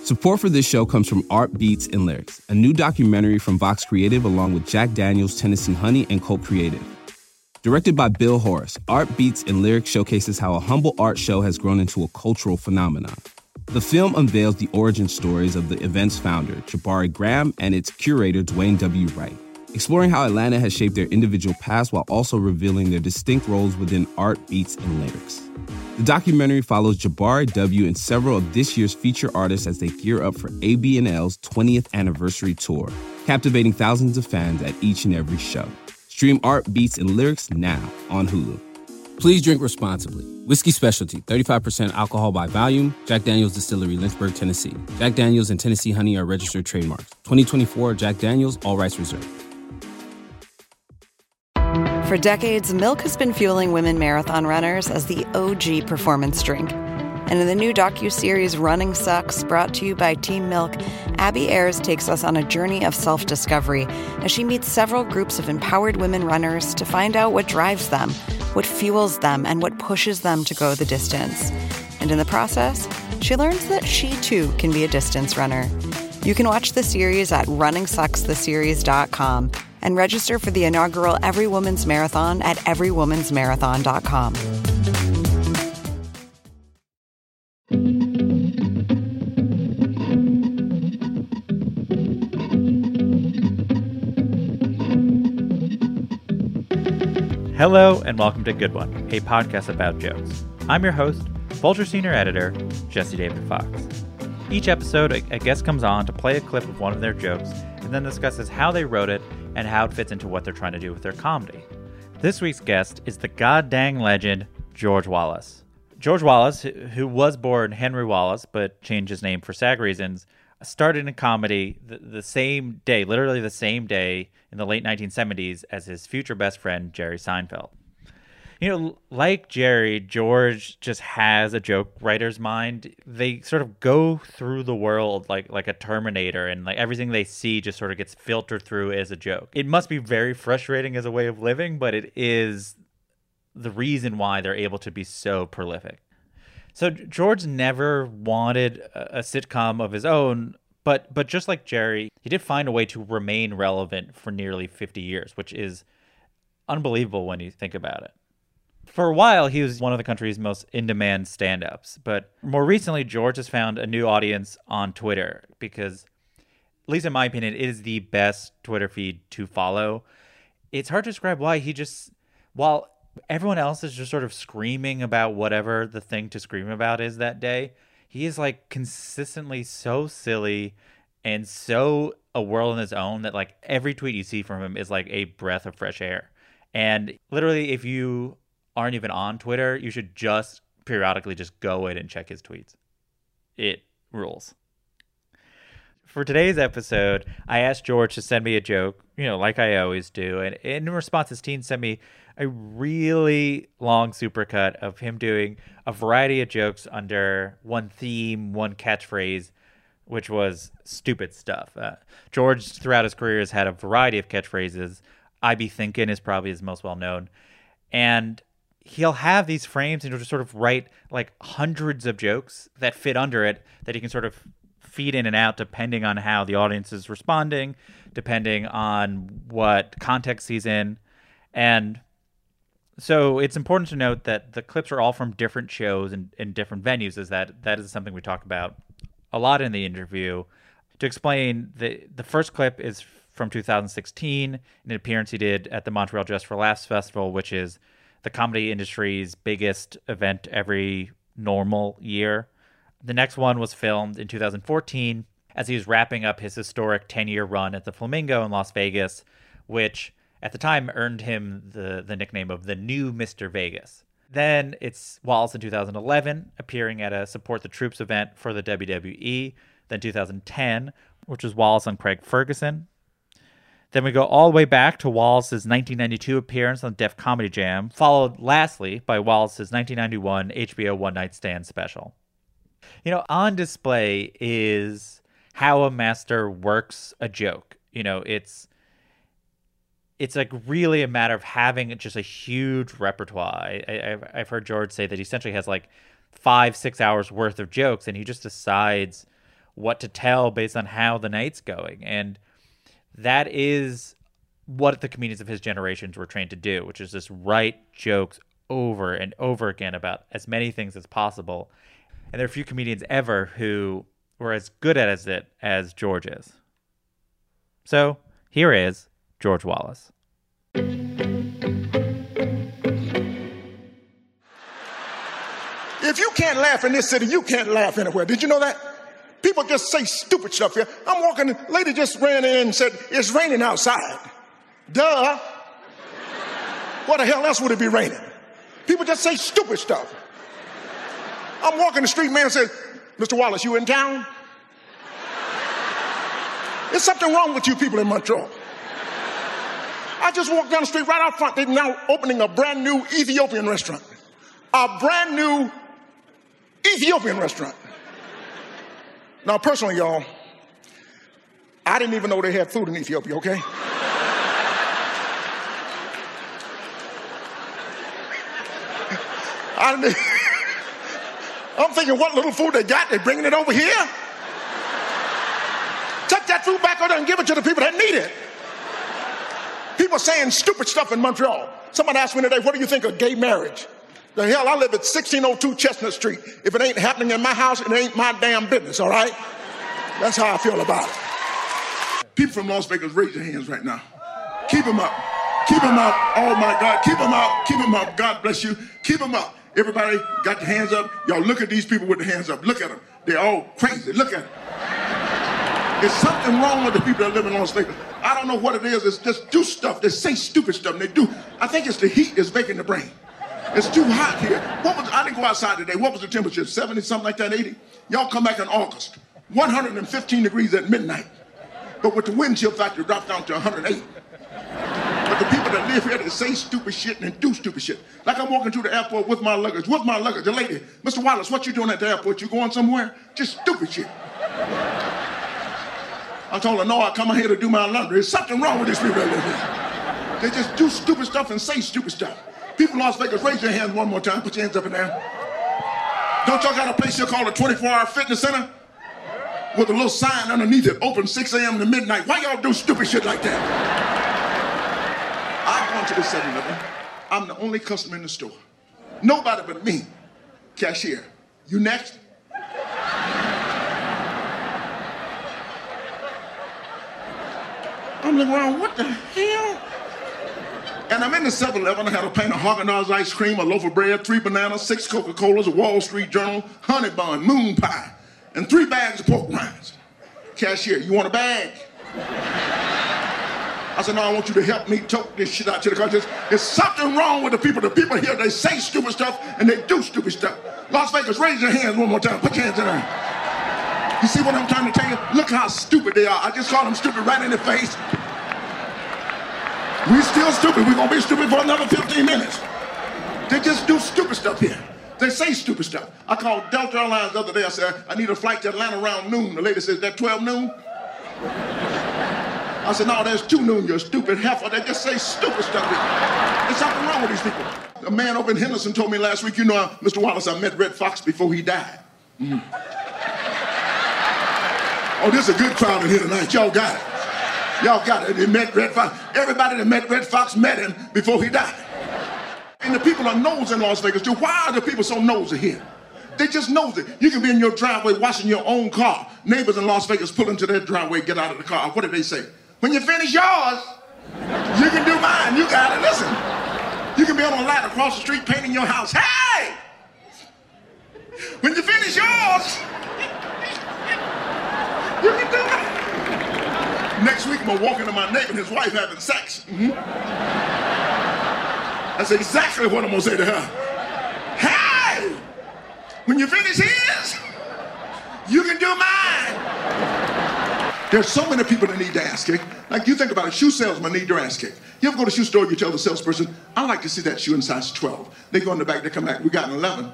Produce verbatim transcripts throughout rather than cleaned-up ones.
Support for this show comes from Art Beats and Lyrics, a new documentary from Vox Creative along with Jack Daniels, Tennessee Honey, and Cult Creative. Directed by Bill Horace, Art Beats and Lyrics showcases how a humble art show has grown into a cultural phenomenon. The film unveils the origin stories of the event's founder, Jabari Graham, and its curator, Dwayne W. Wright, exploring how Atlanta has shaped their individual paths while also revealing their distinct roles within Art Beats and Lyrics. The documentary follows Jabari W. and several of this year's feature artists as they gear up for A B N L's twentieth anniversary tour, captivating thousands of fans at each and every show. Stream Art Beats and Lyrics now on Hulu. Please drink responsibly. Whiskey Specialty, thirty-five percent alcohol by volume. Jack Daniels Distillery, Lynchburg, Tennessee. Jack Daniels and Tennessee Honey are registered trademarks. twenty twenty-four Jack Daniels, all rights reserved. For decades, Milk has been fueling women marathon runners as the O G performance drink. And in the new docuseries Running Sucks, brought to you by Team Milk, Abby Ayers takes us on a journey of self-discovery as she meets several groups of empowered women runners to find out what drives them, what fuels them, and what pushes them to go the distance. And in the process, she learns that she too can be a distance runner. You can watch the series at running sucks the series dot com and register for the inaugural Every Woman's Marathon at every woman's marathon dot com. Hello and welcome to Good One, a podcast about jokes. I'm your host, Vulture Senior Editor, Jesse David Fox. Each episode, a guest comes on to play a clip of one of their jokes and then discusses how they wrote it and how it fits into what they're trying to do with their comedy. This week's guest is the goddamn legend, George Wallace. George Wallace, who was born Henry Wallace but changed his name for SAG reasons, started in comedy the, the same day, literally the same day in the late nineteen seventies as his future best friend, Jerry Seinfeld. You know, like Jerry, George just has a joke writer's mind. They sort of go through the world like like a Terminator, and like everything they see just sort of gets filtered through as a joke. It must be very frustrating as a way of living, but it is the reason why they're able to be so prolific. So George never wanted a, a sitcom of his own, but but just like Jerry, he did find a way to remain relevant for nearly fifty years, which is unbelievable when you think about it. For a while, he was one of the country's most in-demand stand-ups. But more recently, George has found a new audience on Twitter because, at least in my opinion, it is the best Twitter feed to follow. It's hard to describe why. He just, while everyone else is just sort of screaming about whatever the thing to scream about is that day, he is like consistently so silly and so a world on his own that like every tweet you see from him is like a breath of fresh air. And literally, if you aren't even on Twitter, you should just periodically just go in and check his tweets. It rules. For today's episode, I asked George to send me a joke, you know, like I always do. And in response, his team sent me a really long supercut of him doing a variety of jokes under one theme, one catchphrase, which was stupid stuff. Uh, George, throughout his career, has had a variety of catchphrases. I be thinking is probably his most well-known. And he'll have these frames and he'll just sort of write like hundreds of jokes that fit under it that he can sort of feed in and out depending on how the audience is responding, depending on what context he's in. And so it's important to note that the clips are all from different shows and, and different venues, as that that is something we talk about a lot in the interview. To explain, the the first clip is from two thousand sixteen, an appearance he did at the Montreal Just for Laughs Festival, which is the comedy industry's biggest event every normal year. The next one was filmed in two thousand fourteen as he was wrapping up his historic ten-year run at the Flamingo in Las Vegas, which at the time earned him the, the nickname of the new Mister Vegas. Then it's Wallace in two thousand eleven, appearing at a Support the Troops event for the W W E. Then two thousand ten, which was Wallace and Craig Ferguson. Then we go all the way back to Wallace's nineteen ninety-two appearance on Def Comedy Jam, followed lastly by Wallace's nineteen ninety-one H B O One Night Stand special. You know, on display is how a master works a joke. You know, it's it's like really a matter of having just a huge repertoire. I, I, I've heard George say that he essentially has like five, six hours worth of jokes, and he just decides what to tell based on how the night's going. And that is what the comedians of his generations were trained to do, which is just write jokes over and over again about as many things as possible. And there are few comedians ever who were as good at it as George is. So here is George Wallace. If you can't laugh in this city, you can't laugh anywhere. Did you know that? People just say stupid stuff here. I'm walking, the lady just ran in and said, it's raining outside. Duh. What the hell else would it be raining? People just say stupid stuff. I'm walking the street, man says, Mister Wallace, you in town? There's something wrong with you people in Montreal. I just walked down the street right out front. They're now opening a brand new Ethiopian restaurant. A brand new Ethiopian restaurant. Now, personally, y'all, I didn't even know they had food in Ethiopia, okay? I didn't, I'm thinking, what little food they got, they're bringing it over here? Take that food back over there and give it to the people that need it. People saying stupid stuff in Montreal. Somebody asked me today, what do you think of gay marriage? The hell, I live at sixteen oh two Chestnut Street. If it ain't happening in my house, it ain't my damn business, all right? That's how I feel about it. People from Las Vegas, raise your hands right now. Keep them up. Keep them up. Oh, my God. Keep them up. Keep them up. God bless you. Keep them up. Everybody got the hands up. Y'all look at these people with the hands up. Look at them. They're all crazy. Look at them. There's something wrong with the people that live in Las Vegas. I don't know what it is. It's just do stuff. They say stupid stuff. And they do. I think it's the heat that's making the brain. It's too hot here. What was, I didn't go outside today. What was the temperature? seventy, something like that, eighty? Y'all come back in August. one hundred fifteen degrees at midnight. But with the wind chill factor, it dropped down to one hundred eight. But the people that live here, they say stupid shit and do stupid shit. Like I'm walking to the airport with my luggage. With my luggage, the lady, Mister Wallace, what you doing at the airport? You going somewhere? Just stupid shit. I told her, no, I come here to do my laundry. There's something wrong with these people that live here. They just do stupid stuff and say stupid stuff. People in Las Vegas, raise your hands one more time. Put your hands up in there. Don't y'all got a place here called a twenty-four hour fitness center? With a little sign underneath it, open six a.m. to midnight. Why y'all do stupid shit like that? I've gone to the seven eleven. I'm the only customer in the store. Nobody but me. Cashier. You next? I'm looking around, what the hell? And I'm in the seven eleven. I had a pint of Haagen-Dazs ice cream, a loaf of bread, three bananas, six Coca-Colas, a Wall Street Journal, honey bun, moon pie, and three bags of pork rinds. Cashier, you want a bag? I said, no, I want you to help me tote this shit out to the car. There's something wrong with the people. The people here, they say stupid stuff and they do stupid stuff. Las Vegas, raise your hands one more time. Put your hands in there. You see what I'm trying to tell you? Look how stupid they are. I just called them stupid right in the face. We still stupid. We're going to be stupid for another fifteen minutes. They just do stupid stuff here. They say stupid stuff. I called Delta Airlines the other day. I said, I need a flight to Atlanta around noon. The lady says, that twelve noon? I said, no, there's two noon, you stupid heifer. They just say stupid stuff here. There's something wrong with these people. A man over in Henderson told me last week, you know, Mister Wallace, I met Red Fox before he died. Mm-hmm. Oh, this is a good crowd in here tonight. Y'all got it. Y'all got it. They met Red Fox. Everybody that met Red Fox met him before he died. And the people are nosy in Las Vegas too. Why are the people so nosy here? They just nosy. You can be in your driveway washing your own car. Neighbors in Las Vegas pull into their driveway, get out of the car. What do they say? When you finish yours, you can do mine. You got it. Listen. You can be on a ladder across the street painting your house. Hey! When you finish yours, you can do mine. Next week, I'm going to walk into my neighbor and his wife having sex. Mm-hmm. That's exactly what I'm going to say to her. Hey! When you finish his, you can do mine. There's so many people that need their ass kicked. Like, you think about it, shoe salesmen need their ass kicked. You ever go to a shoe store, you tell the salesperson, I like to see that shoe in size twelve. They go in the back, they come back, we got an eleven.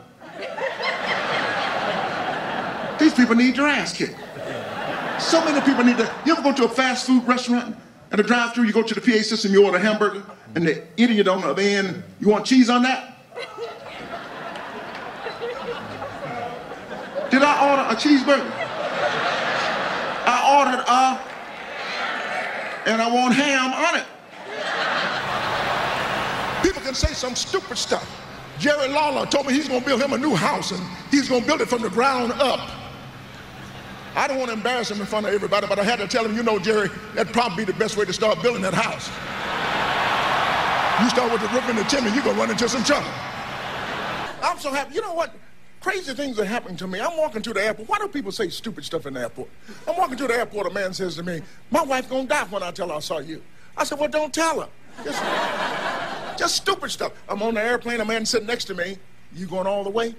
These people need their ass kicked. So many people need that. You ever go to a fast food restaurant? At a drive-thru, you go to the P A system, you order a hamburger, and the idiot on the other end, you want cheese on that? Did I order a cheeseburger? I ordered a, and I want ham on it. People can say some stupid stuff. Jerry Lawler told me he's gonna build him a new house and he's gonna build it from the ground up. I don't want to embarrass him in front of everybody, but I had to tell him, you know, Jerry, that'd probably be the best way to start building that house. You start with the roof and the chimney, you're gonna run into some trouble. I'm so happy. You know what? Crazy things are happening to me. I'm walking to the airport. Why do people say stupid stuff in the airport? I'm walking to the airport, a man says to me, my wife gonna die when I tell her I saw you. I said, well, don't tell her. Just, just stupid stuff. I'm on the airplane, a man sitting next to me. You going all the way?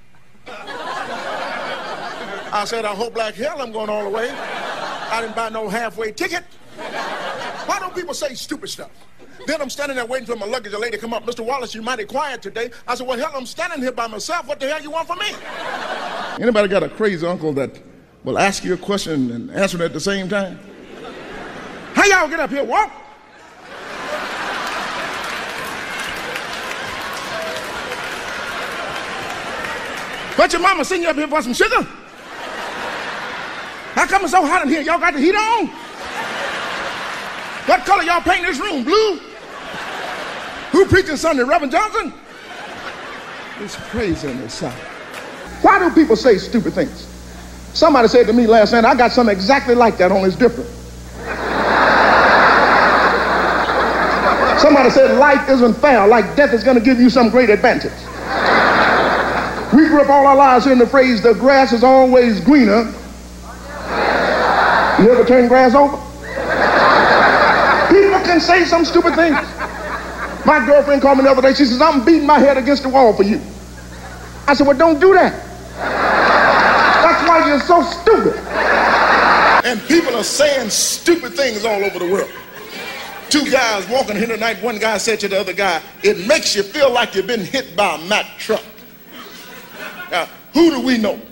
I said, I hope like hell I'm going all the way. I didn't buy no halfway ticket. Why don't people say stupid stuff? Then I'm standing there waiting for my luggage. A lady come up, Mister Wallace, you're mighty quiet today. I said, well, hell, I'm standing here by myself. What the hell you want from me? Anybody got a crazy uncle that will ask you a question and answer it at the same time? How y'all get up here? Walk. But your mama send you up here for some sugar? How come it's so hot in here? Y'all got the heat on? What color y'all paint this room? Blue? Who preaching Sunday? Reverend Johnson? It's crazy in this South. Why do people say stupid things? Somebody said to me last night, I got something exactly like that, only it's different. Somebody said life isn't fair, like death is going to give you some great advantage. We grew up all our lives hearing the phrase, the grass is always greener. You ever turn grass over? People can say some stupid things. My girlfriend called me the other day. She says, I'm beating my head against the wall for you. I said, well, don't do that. That's why you're so stupid. And people are saying stupid things all over the world. Two guys walking here tonight, one guy said to the other guy, it makes you feel like you've been hit by a Mack truck. Now, who do we know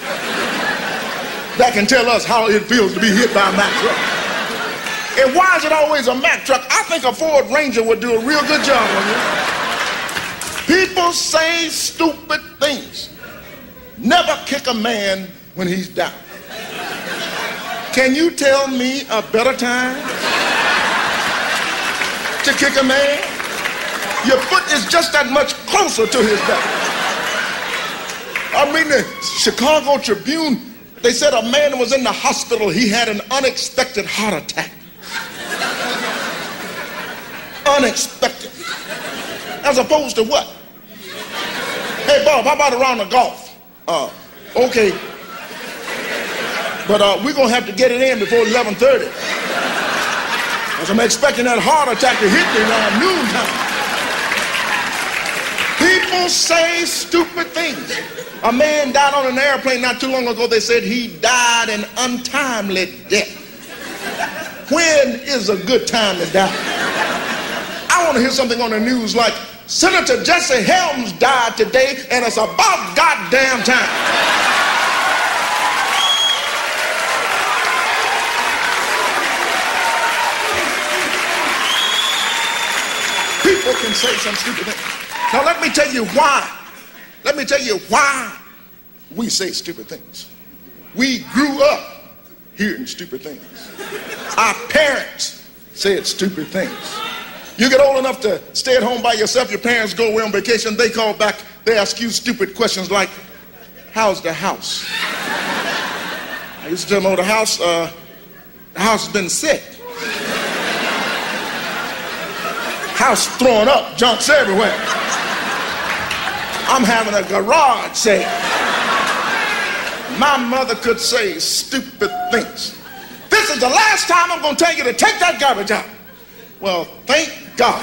that can tell us how it feels to be hit by a Mack truck? And why is it always a Mack truck? I think a Ford Ranger would do a real good job on you. People say stupid things. Never kick a man when he's down. Can you tell me a better time to kick a man? Your foot is just that much closer to his back. I mean, the Chicago Tribune, they said a man was in the hospital. He had an unexpected heart attack. Unexpected. As opposed to what? Hey, Bob, how about a round of golf? Uh, okay. But uh, we're going to have to get it in before eleven thirty. Because I'm expecting that heart attack to hit me around noontime. People say stupid things. A man died on an airplane not too long ago. They said he died an untimely death. When is a good time to die? I want to hear something on the news like Senator Jesse Helms died today and it's about goddamn time. People can say some stupid things. Now let me tell you why. Let me tell you why we say stupid things. We grew up hearing stupid things. Our parents said stupid things. You get old enough to stay at home by yourself, your parents go away on vacation, they call back, they ask you stupid questions like, how's the house? I used to tell them, oh, the house, uh, the house has been sick. House throwing up, junks everywhere. I'm having a garage sale. My mother could say stupid things. This is the last time I'm going to tell you to take that garbage out. Well, thank God.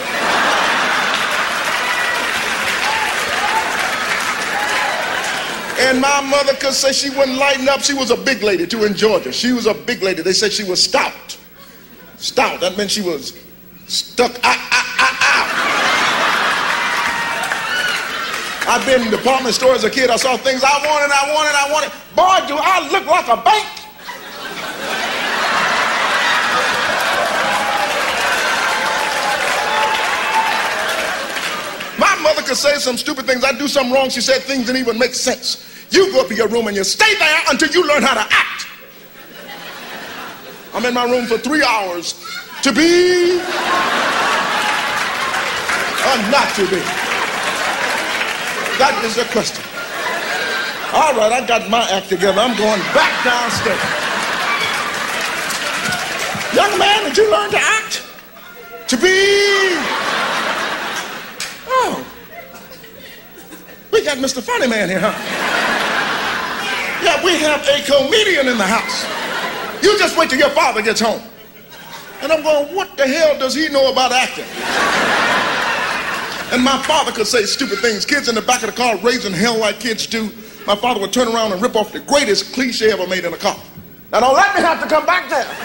And my mother could say she wouldn't lighten up. She was a big lady too in Georgia. She was a big lady. They said she was stout. Stout, that meant she was stuck out, out, out, out. I've been in department stores as a kid. I saw things I wanted, I wanted, I wanted. Boy, do I look like a bank. My mother could say some stupid things. I'd do something wrong. She said things didn't even make sense. You go up to your room and you stay there until you learn how to act. I'm in my room for three hours to be or not to be? That is the question. All right, I got my act together. I'm going back downstairs. Young man, did you learn to act? To be? Oh. We got Mister Funny Man here, huh? Yeah, we have a comedian in the house. You just wait till your father gets home. And I'm going, what the hell does he know about acting? And my father could say stupid things. Kids in the back of the car raising hell like kids do. My father would turn around and rip off the greatest cliche ever made in a car. Now don't let me have to come back there.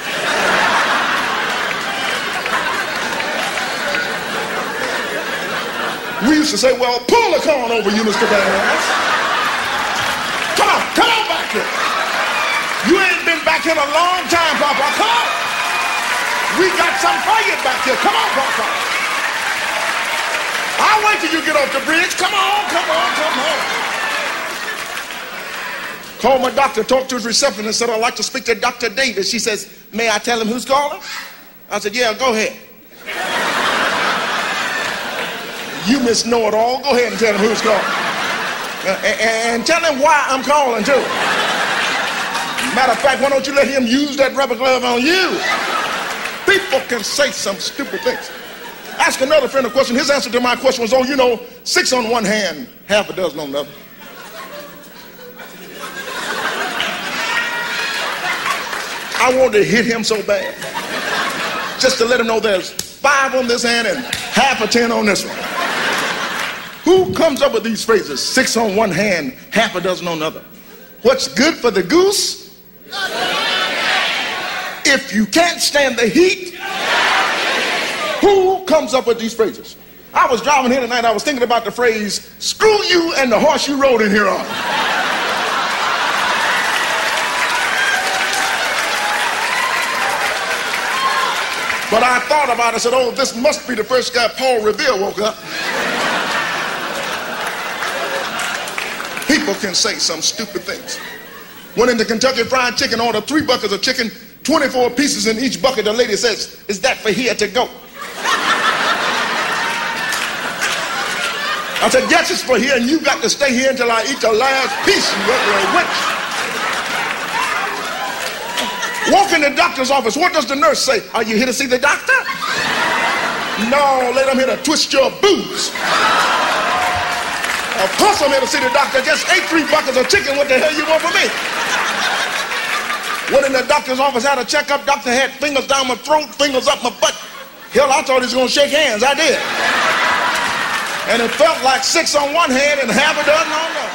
We used to say, well, pull the corn over you, Mister Bass. Come on, come on back here. You ain't been back here in a long time, Papa. Come on. We got some for you back here. Come on, Papa. I'll wait till you get off the bridge. Come on, come on, come on. Called my doctor, talked to his receptionist, said, I'd like to speak to Doctor Davis. She says, may I tell him who's calling? I said, yeah, go ahead. You Miss Know-It-All, go ahead and tell him who's calling. Uh, and, and tell him why I'm calling, too. Matter of fact, why don't you let him use that rubber glove on you? People can say some stupid things. Ask another friend a question. His answer to my question was, oh, you know, six on one hand, half a dozen on the other. I wanted to hit him so bad. Just to let him know there's five on this hand and half a ten on this one. Who comes up with these phrases? Six on one hand, half a dozen on the other. What's good for the goose? If you can't stand the heat, who comes up with these phrases? I was driving here tonight, I was thinking about the phrase, screw you and the horse you rode in here on. But I thought about it and said, oh, this must be the first guy Paul Revere woke up. People can say some stupid things. Went into Kentucky Fried Chicken, ordered three buckets of chicken, twenty-four pieces in each bucket. The lady says, is that for here to go? I said, yes, it's for here, and you got to stay here until I eat the last piece. You a witch. Walk in the doctor's office. What does the nurse say? Are you here to see the doctor? No, lady, I'm here to twist your boots. Of course I'm here to see the doctor. Just ate three buckets of chicken. What the hell you want from me? Went in the doctor's office, had a checkup. Doctor had fingers down my throat, fingers up my butt. Hell, I thought he was going to shake hands. I did. And it felt like six on one hand and half a dozen on the other.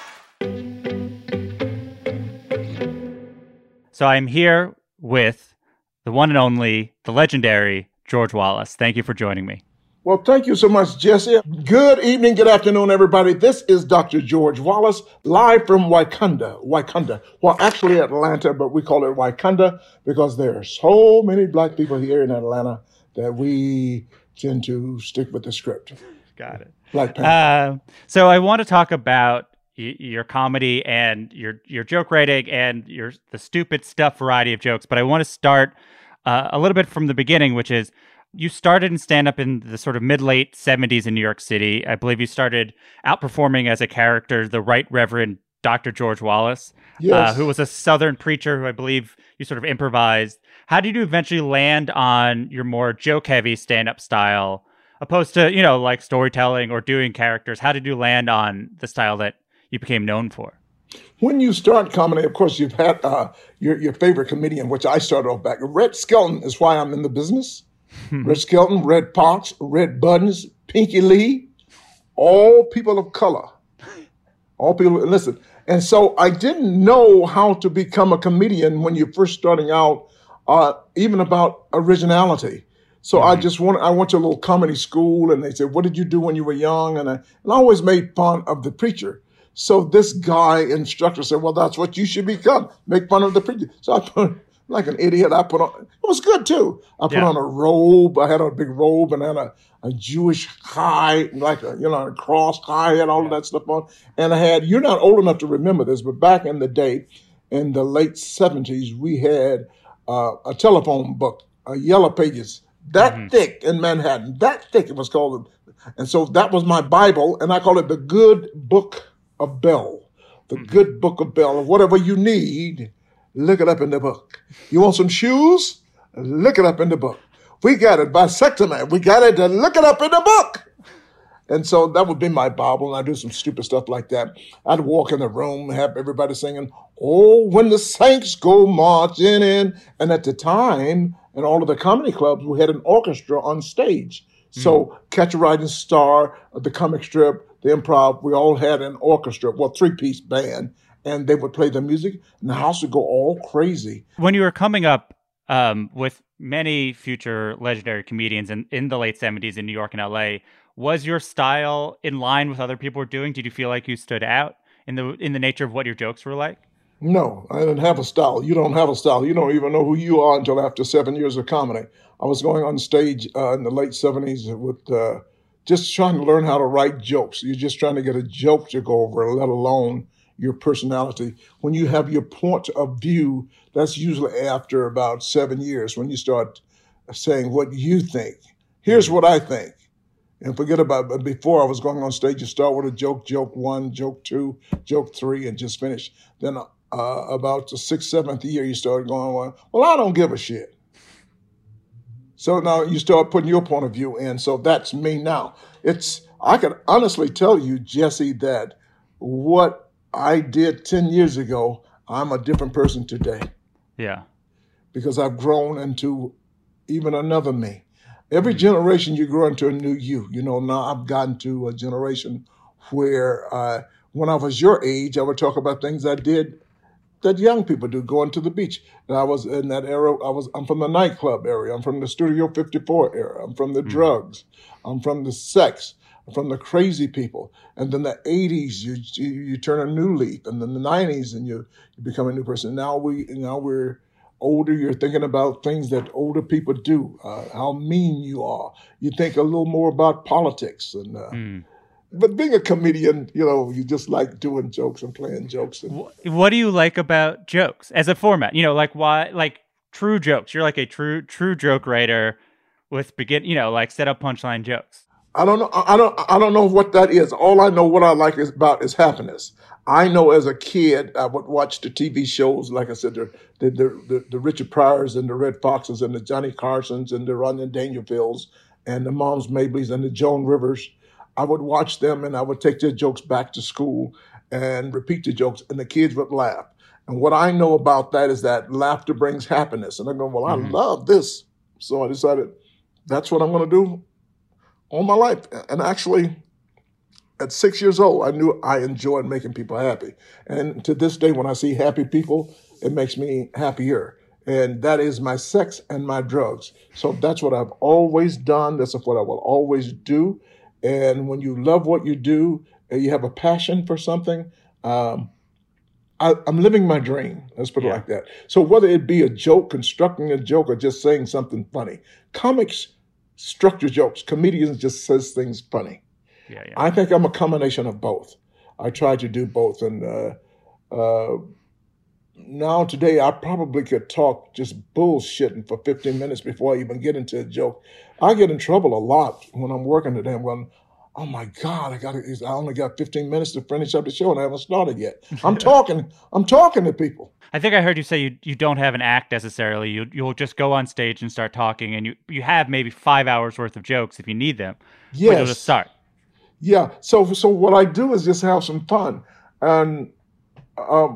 So I'm here with the one and only, the legendary George Wallace. Thank you for joining me. Well, thank you so much, Jesse. Good evening, good afternoon, everybody. This is Doctor George Wallace, live from Wakanda. Wakanda. Well, actually Atlanta, but we call it Wakanda because there are so many black people here in Atlanta that we tend to stick with the script. Got it. Black Panther. Uh, so I want to talk about y- your comedy and your your joke writing and your the stupid stuff variety of jokes, but I want to start uh, a little bit from the beginning, which is you started in stand-up in the sort of mid-late seventies in New York City. I believe you started outperforming as a character, the Right Reverend Doctor George Wallace, yes. uh, who was a Southern preacher who I believe you sort of improvised. How did you eventually land on your more joke-heavy stand-up style, opposed to, you know, like storytelling or doing characters? How did you land on the style that you became known for? When you start comedy, of course, you've had uh, your, your favorite comedian, which I started off back. Red Skelton is why I'm in the business. Red Skelton, Red Parks, Red Buttons, Pinky Lee, all people of color. All people, listen. And so I didn't know how to become a comedian when you're first starting out, uh, even about originality. So mm-hmm. I just went, I went to a little comedy school and they said, what did you do when you were young? And I, and I always made fun of the preacher. So this guy instructor said, well, that's what you should become. Make fun of the preacher. So I put, like an idiot, I put on, it was good too. I put yeah. on a robe. I had a big robe and had a, a Jewish tie, like a, you know, a cross tie, and all yeah. of that stuff on. And I had, you're not old enough to remember this, but back in the day, in the late seventies, we had uh, a telephone book, a Yellow Pages, that mm-hmm. thick in Manhattan, that thick it was called. And so that was my Bible, and I call it the Good Book of Bell. The mm-hmm. Good Book of Bell. Whatever you need, look it up in the book. You want some shoes? Look it up in the book. We got it by Sectaman. We got it to look it up in the book. And so that would be my Bible, and I do some stupid stuff like that. I'd walk in the room, have everybody singing, "Oh, when the saints go marching in." And at the time, in all of the comedy clubs, we had an orchestra on stage. So mm. Catch a Rising Star, the comic strip, the improv, we all had an orchestra, well, three-piece band, and they would play the music, and the house would go all crazy. When you were coming up um, with many future legendary comedians in, in the late seventies in New York and L A, was your style in line with other people were doing? Did you feel like you stood out in the in the nature of what your jokes were like? No, I didn't have a style. You don't have a style. You don't even know who you are until after seven years of comedy. I was going on stage uh, in the late seventies with uh, just trying to learn how to write jokes. You're just trying to get a joke to go over, let alone your personality. When you have your point of view, that's usually after about seven years when you start saying what you think. Here's what I think. And forget about it. Before I was going on stage, you start with a joke, joke one, joke two, joke three, and just finish. Then uh, about the sixth, seventh year, you start going, well, I don't give a shit. So now you start putting your point of view in. So that's me now. It's I can honestly tell you, Jesse, that what I did ten years ago, I'm a different person today. Yeah. Because I've grown into even another me. Every generation you grow into a new you. You know, now I've gotten to a generation where uh, when I was your age, I would talk about things I did that young people do, going to the beach. And I was in that era, I was, I'm from the nightclub area. I'm from the Studio fifty-four era. I'm from the mm. drugs. I'm from the sex. I'm from the crazy people. And then the eighties, you, you you turn a new leaf. And then the nineties, and you, you become a new person. Now, we, now we're older. You're thinking about things that older people do, uh, how mean you are. You think a little more about politics. and. Uh, mm. But being a comedian, you know, you just like doing jokes and playing jokes. And... What do you like about jokes as a format? You know, like why, like true jokes. You're like a true, true joke writer with begin, you know, like set up punchline jokes. I don't know. I don't. I don't know what that is. All I know, what I like is about is happiness. I know as a kid, I would watch the T V shows, like I said, the the the, the Richard Pryors and the Red Foxes and the Johnny Carsons and the Rodney Dangerfields and the Moms Mableys and the Joan Rivers. I would watch them and I would take their jokes back to school and repeat the jokes, and the kids would laugh. And what I know about that is that laughter brings happiness. And I go, well, mm-hmm. I love this. So I decided that's what I'm going to do all my life. And actually, at six years old, I knew I enjoyed making people happy. And to this day, when I see happy people, it makes me happier. And that is my sex and my drugs. So that's what I've always done. That's what I will always do. And when you love what you do and you have a passion for something, um, I, I'm living my dream. Let's put it yeah. like that. So whether it be a joke, constructing a joke, or just saying something funny, comics structure jokes. Comedians just says things funny. Yeah, yeah. I think I'm a combination of both. I try to do both. And uh, uh, now today, I probably could talk just bullshitting for fifteen minutes before I even get into a joke. I get in trouble a lot when I'm working today. I'm going, oh my God, I got I only got fifteen minutes to finish up the show and I haven't started yet. I'm talking, I'm talking to people. I think I heard you say you, you don't have an act necessarily. You, you'll just go on stage and start talking, and you, you have maybe five hours worth of jokes if you need them. Yes. But you'll just start. Yeah. So, so what I do is just have some fun. And um,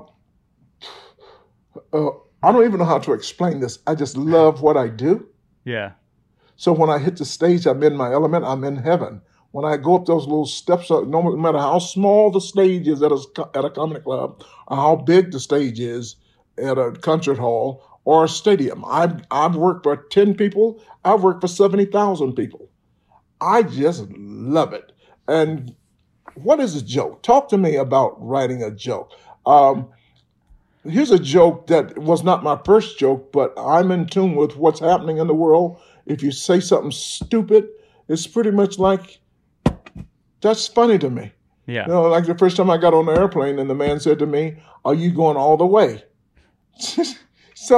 uh, I don't even know how to explain this. I just love what I do. Yeah. So when I hit the stage, I'm in my element. I'm in heaven. When I go up those little steps, no matter how small the stage is at a, at a comedy club, or how big the stage is at a concert hall or a stadium, I've, I've worked for ten people. I've worked for seventy thousand people. I just love it. And what is a joke? Talk to me about writing a joke. Um, here's a joke that was not my first joke, but I'm in tune with what's happening in the world. If you say something stupid, it's pretty much like, that's funny to me. Yeah. You know, like the first time I got on the airplane and the man said to me, are you going all the way? so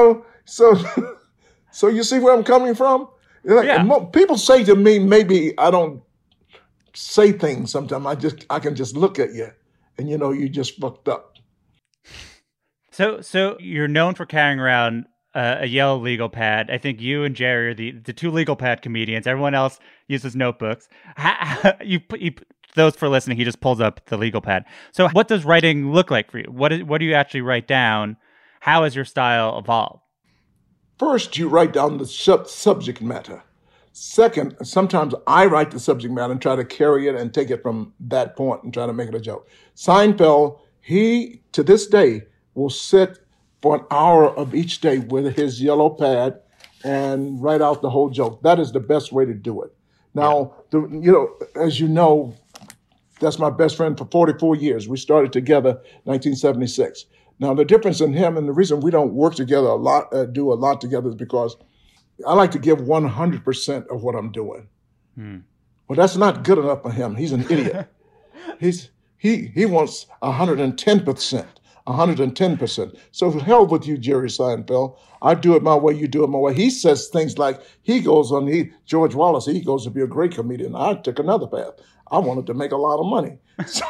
So, so you see where I'm coming from? Like, Yeah. mo- people say to me, maybe I don't say things sometimes. I just, I can just look at you and, you know, you just fucked up. So, so you're known for carrying around uh, a yellow legal pad. I think you and Jerry are the, the two legal pad comedians. Everyone else uses notebooks. How, you, put- you, those for listening, he just pulls up the legal pad. So what does writing look like for you? What is, what do you actually write down? How has your style evolved? First, you write down the sub- subject matter. Second, sometimes I write the subject matter and try to carry it and take it from that point and try to make it a joke. Seinfeld, he, to this day, will sit for an hour of each day with his yellow pad and write out the whole joke. That is the best way to do it. Now, yeah. the, you know, as you know, that's my best friend for forty-four years. We started together in nineteen seventy-six. Now, the difference in him and the reason we don't work together a lot, uh, do a lot together is because I like to give one hundred percent of what I'm doing. Hmm. Well, that's not good enough for him. He's an idiot. He's he he wants one hundred ten percent. one hundred ten percent. So hell with you, Jerry Seinfeld. I do it my way, you do it my way. He says things like, he goes on, he George Wallace, he goes to be a great comedian. I took another path. I wanted to make a lot of money. So,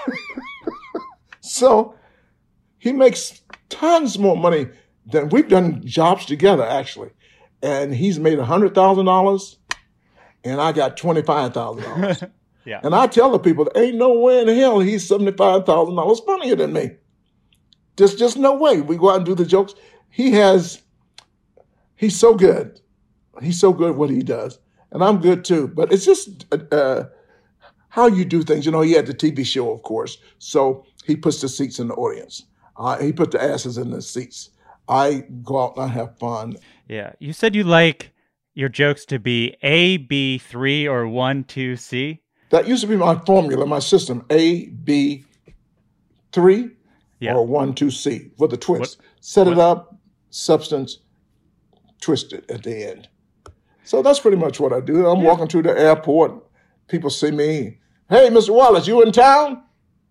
so he makes tons more money than we've done jobs together, actually. And he's made one hundred thousand dollars, and I got twenty-five thousand dollars. Yeah. And I tell the people, there ain't no way in hell he's seventy-five thousand dollars funnier than me. Just, just no way. We go out and do the jokes. He has, he's so good. He's so good at what he does. And I'm good too. But it's just uh, how you do things. You know, he had the T V show, of course. So he puts the seats in the audience. Uh, he put the asses in the seats. I go out and I have fun. Yeah. You said you like your jokes to be A, B, three, or one, two, C. That used to be my formula, my system. A, B, three, yeah. or one, two, C with a twist. What, Set what? it up, substance, twist it at the end. So that's pretty much what I do. I'm yeah. walking through the airport. People see me. Hey, Mister Wallace, you in town?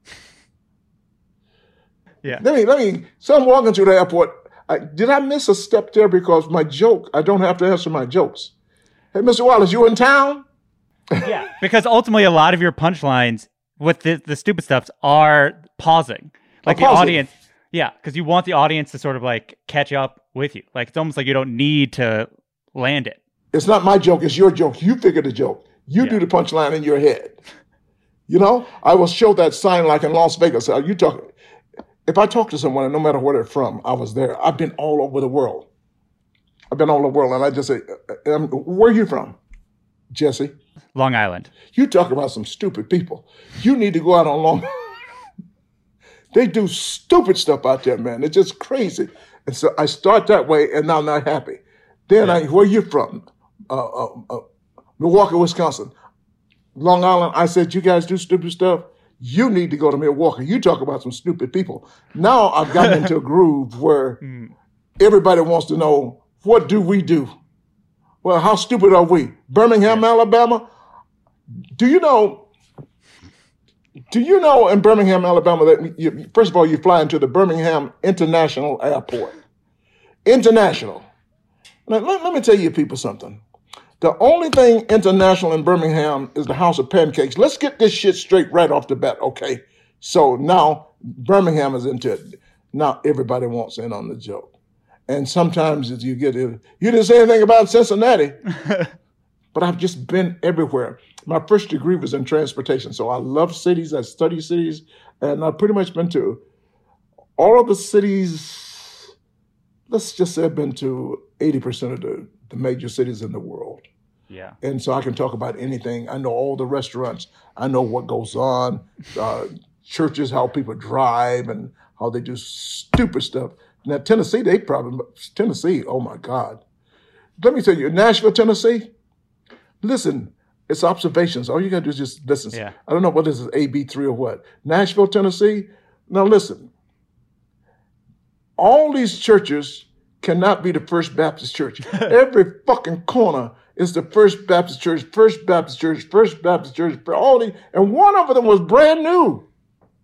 Yeah. Let me, let me, so I'm walking through the airport. I, did I miss a step there? Because my joke, I don't have to answer my jokes. Hey, Mister Wallace, you in town? Yeah, because ultimately a lot of your punchlines with the, the stupid stuffs are pausing. Like the pausing. audience, yeah, because you want the audience to sort of like catch up with you. Like it's almost like you don't need to land it. It's not my joke, it's your joke. You figure the joke. You yeah. do the punchline in your head. You know, I will show that sign like in Las Vegas. You talk. If I talk to someone, and no matter where they're from, I was there. I've been all over the world. I've been all over the world, and I just say, um, where are you from, Jesse? Long Island. You talk about some stupid people. You need to go out on Long Island. They do stupid stuff out there, man. It's just crazy. And so I start that way, and now I'm not happy. Then yeah. I, where are you from? Uh, uh, uh, Milwaukee, Wisconsin. Long Island, I said, you guys do stupid stuff. You need to go to Milwaukee. You talk about some stupid people. Now I've gotten into a groove where mm. everybody wants to know, what do we do? Well, how stupid are we? Birmingham, yeah. Alabama? Do you know, do you know in Birmingham, Alabama, that you, first of all, you fly into the Birmingham International Airport. International. Now, let, let me tell you people something. The only thing international in Birmingham is the House of Pancakes. Let's get this shit straight right off the bat, okay? So now Birmingham is into it. Now everybody wants in on the joke. And sometimes as you get it, you didn't say anything about Cincinnati. But I've just been everywhere. My first degree was in transportation. So I love cities, I study cities, and I've pretty much been to all of the cities. Let's just say I've been to eighty percent of the the major cities in the world. Yeah. And so I can talk about anything. I know all the restaurants. I know what goes on, uh, churches, how people drive and how they do stupid stuff. Now, Tennessee, they probably, Tennessee, oh my God. Let me tell you, Nashville, Tennessee, listen, it's observations. All you got to do is just listen. Yeah. I don't know what this is, A B three or what. Nashville, Tennessee, now listen. All these churches cannot be the First Baptist Church. Every fucking corner is the First Baptist Church, First Baptist Church, First Baptist Church, all these, and one of them was brand new.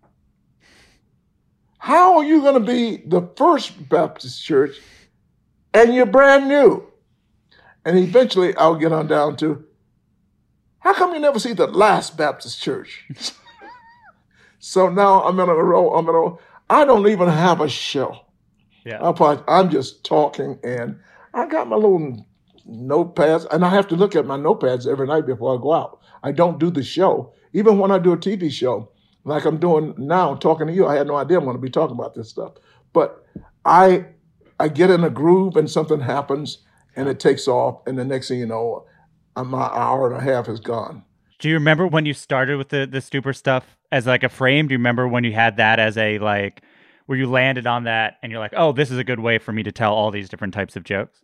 How are you going to be the First Baptist Church and you're brand new. And eventually I'll get on down to, how come you never see the last Baptist church? So now I'm in a row, I'm in a row. I don't even have a show. Yeah. I'm, probably, I'm just talking, and I got my little notepads, and I have to look at my notepads every night before I go out. I don't do the show. Even when I do a T V show, like I'm doing now, talking to you, I had no idea I'm going to be talking about this stuff. But I I get in a groove, and something happens, and it takes off, and the next thing you know, my hour and a half is gone. Do you remember when you started with the, the Stupor stuff as like a frame? Do you remember when you had that as a like, where you landed on that and you're like, oh, this is a good way for me to tell all these different types of jokes?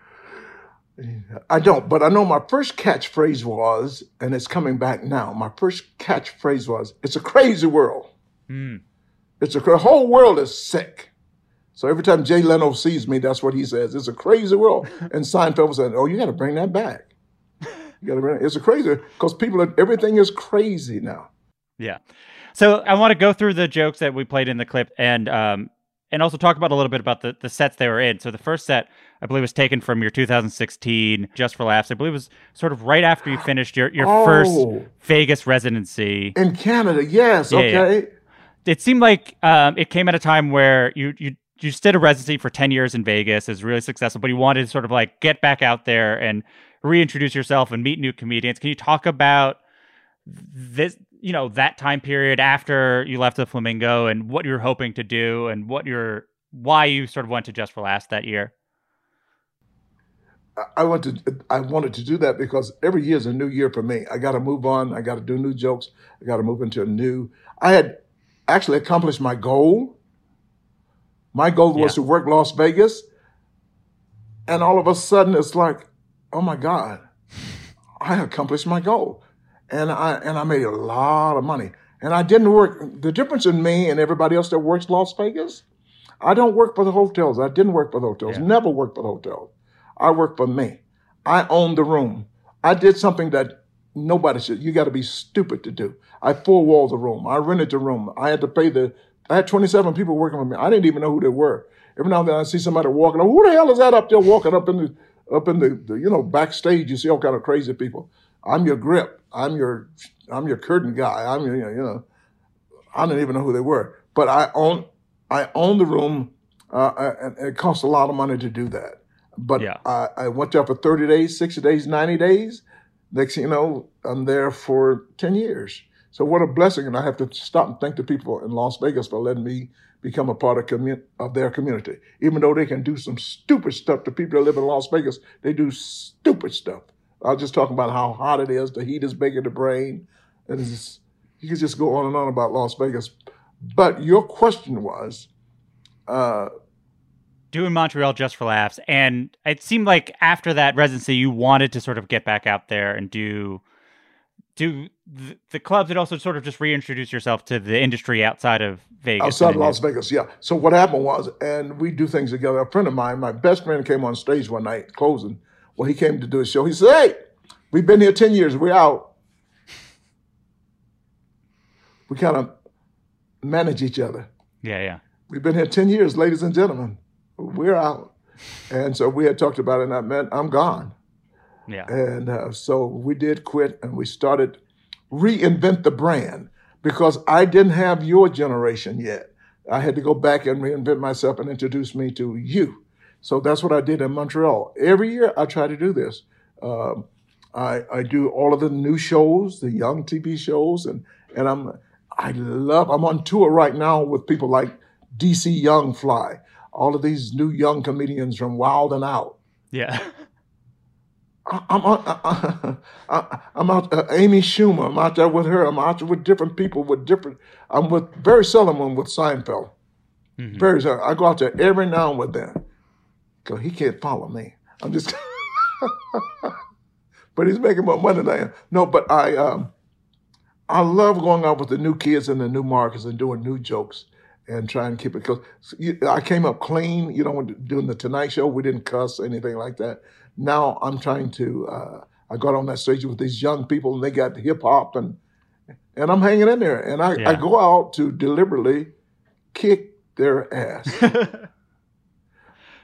I don't, but I know my first catchphrase was, and it's coming back now, my first catchphrase was, it's a crazy world. Mm. It's a the whole world is sick. So every time Jay Leno sees me, that's what he says. It's a crazy world. And Seinfeld said, oh, you got to bring that back. You got to bring it. It's a crazy, because people, are, everything is crazy now. Yeah. So I want to go through the jokes that we played in the clip and um, and also talk about a little bit about the, the sets they were in. So the first set, I believe, was taken from your two thousand sixteen Just for Laughs. I believe it was sort of right after you finished your, your oh, first Vegas residency. In Canada, yes, yeah, okay. Yeah. It seemed like um, it came at a time where you you you just did a residency for ten years in Vegas. It was really successful, but you wanted to sort of like get back out there and reintroduce yourself and meet new comedians. Can you talk about this, you know, that time period after you left the Flamingo and what you're hoping to do and what you're, why you sort of went to Just for Laughs that year? I want to, I wanted to do that because every year is a new year for me. I got to move on. I got to do new jokes. I got to move into a new, I had actually accomplished my goal. My goal was yeah. to work Las Vegas. And all of a sudden it's like, oh my God, I accomplished my goal. And I and I made a lot of money. And I didn't work, the difference in me and everybody else that works Las Vegas, I don't work for the hotels. I didn't work for the hotels, Yeah. never worked for the hotels. I work for me. I own the room. I did something that nobody should, you got to be stupid to do. I full walled the room. I rented the room. I had to pay the, I had twenty-seven people working with me. I didn't even know who they were. Every now and then I see somebody walking, who the hell is that up there walking up in the, up in the, the, you know, backstage? You see all kind of crazy people. I'm your grip. I'm your, I'm your curtain guy. I'm your, you know, I didn't even know who they were. But I own, I own the room, uh, and it costs a lot of money to do that. But yeah. I, I went there for thirty days, sixty days, ninety days. Next thing you know, I'm there for ten years. So what a blessing. And I have to stop and thank the people in Las Vegas for letting me become a part of, commun- of their community. Even though they can do some stupid stuff, the people that live in Las Vegas, they do stupid stuff. I was just talking about how hot it is. The heat is bigger the brain. And it's just, you can just go on and on about Las Vegas. But your question was, uh, doing Montreal Just for Laughs. And it seemed like after that residency, you wanted to sort of get back out there and do do the, the clubs and also sort of just reintroduce yourself to the industry outside of Vegas. Outside of Las Vegas, yeah. So what happened was, and we do things together. A friend of mine, my best friend, came on stage one night closing. Well, he came to do a show. He said, hey, we've been here ten years. We're out. We kind of manage each other. Yeah, yeah. We've been here ten years, ladies and gentlemen. We're out. And so we had talked about it, and I meant I'm gone. Yeah. And uh, so we did quit, and we started reinvent the brand because I didn't have your generation yet. I had to go back and reinvent myself and introduce me to you. So that's what I did in Montreal. Every year I try to do this. Um, I, I do all of the new shows, the young T V shows, and and I'm I love. I'm on tour right now with people like D C Young Fly, all of these new young comedians from Wild and Out. Yeah. I, I'm out, I, I, I'm out. Uh, Amy Schumer. I'm out there with her. I'm out there with different people with different. I'm with very seldom I'm with Seinfeld. Mm-hmm. Very seldom. I go out there every now and then. Cause he can't follow me. I'm just. But he's making more money than I am. No, but I um, I love going out with the new kids and the new markets and doing new jokes and trying to keep it. Because I came up clean, you know, doing the Tonight Show. We didn't cuss or anything like that. Now I'm trying to, uh, I got on that stage with these young people and they got hip hop and and I'm hanging in there. And I, yeah. I go out to deliberately kick their ass.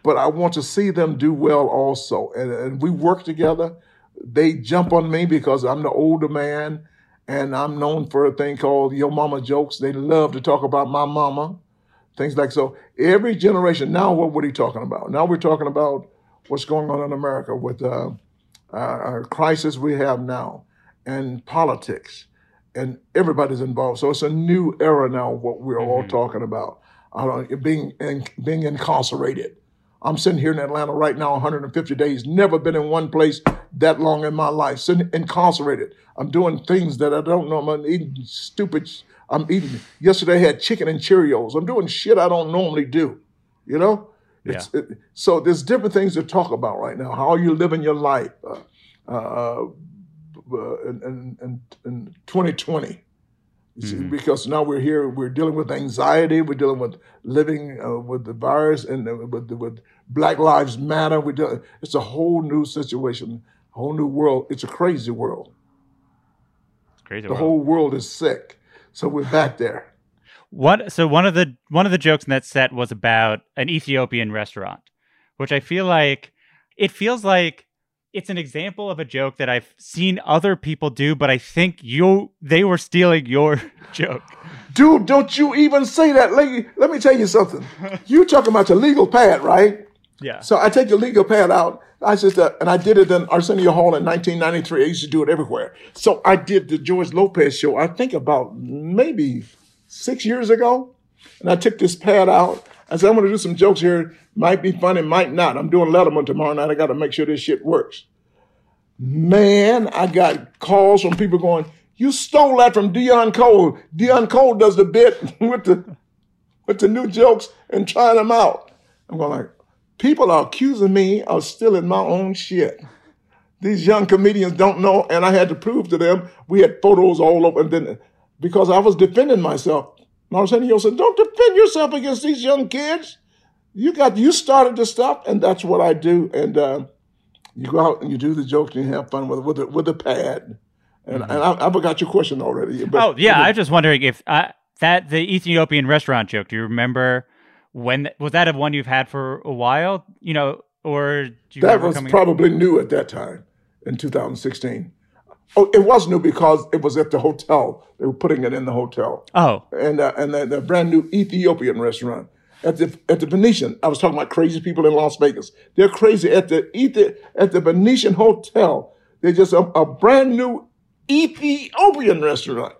but I want to see them do well also. And, and we work together. They jump on me because I'm the older man, and I'm known for a thing called Yo Mama jokes. They love to talk about my mama, things like so. Every generation, now what, what are you talking about? Now we're talking about what's going on in America with uh, our, our crisis we have now, and politics, and everybody's involved. So it's a new era now, what we're mm-hmm. all talking about. I don't, being in, being incarcerated. I'm sitting here in Atlanta right now, one hundred fifty days, never been in one place that long in my life, sitting incarcerated. I'm doing things that I don't know. I'm eating stupid, I'm eating, yesterday I had chicken and Cheerios. I'm doing shit I don't normally do, you know? It's, yeah. it, so there's different things to talk about right now. How are you living your life uh, uh, uh, in, in, in twenty twenty? Mm-hmm. Because now we're here, we're dealing with anxiety, we're dealing with living uh, with the virus, and uh, with with Black Lives Matter. We're dealing, it's a whole new situation, a whole new world. It's a crazy world. It's crazy. The world. whole world is sick, so we're back there. What? So one of the one of the jokes in that set was about an Ethiopian restaurant, which I feel like it feels like. It's an example of a joke that I've seen other people do, but I think you they were stealing your joke. Dude, don't you even say that. Let, let me tell you something. You talking about your legal pad, right? Yeah. So I take the legal pad out. I just uh, and I did it in Arsenio Hall in nineteen ninety-three. I used to do it everywhere. So I did the George Lopez show, I think about maybe six years ago. And I took this pad out. I said, I'm going to do some jokes here. Might be funny, might not. I'm doing Letterman tomorrow night. I got to make sure this shit works. Man, I got calls from people going, you stole that from Dion Cole. Dion Cole does the bit with the with the new jokes and trying them out. I'm going like, people are accusing me of stealing my own shit. These young comedians don't know, and I had to prove to them. We had photos all over, and then because I was defending myself. Arsenio said, don't defend yourself against these young kids. You got, you started the stuff, and that's what I do. And uh, you go out and you do the jokes and you have fun with with the, with the pad. And, mm-hmm. and I, I forgot your question already. But, oh, yeah. I was just wondering if uh, that, the Ethiopian restaurant joke, do you remember when, was that a one you've had for a while? You know, or do you That was probably new at that time in two thousand sixteen. Oh, it was new because it was at the hotel. They were putting it in the hotel. Oh. And uh, and the, the brand new Ethiopian restaurant at the at the Venetian. I was talking about crazy people in Las Vegas. They're crazy at the Ethi- at the Venetian Hotel. They're just a, a brand new Ethiopian restaurant.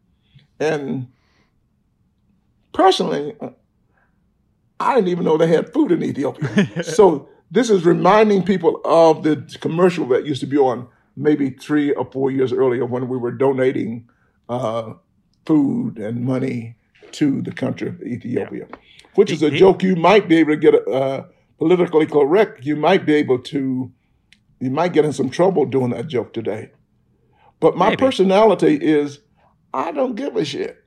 And personally, I didn't even know they had food in Ethiopia. So this is reminding people of the commercial that used to be on maybe three or four years earlier when we were donating uh, food and money to the country of Ethiopia, yeah. which is a joke you might be able to get uh, politically correct. You might be able to, you might get in some trouble doing that joke today. But my maybe. personality is, I don't give a shit.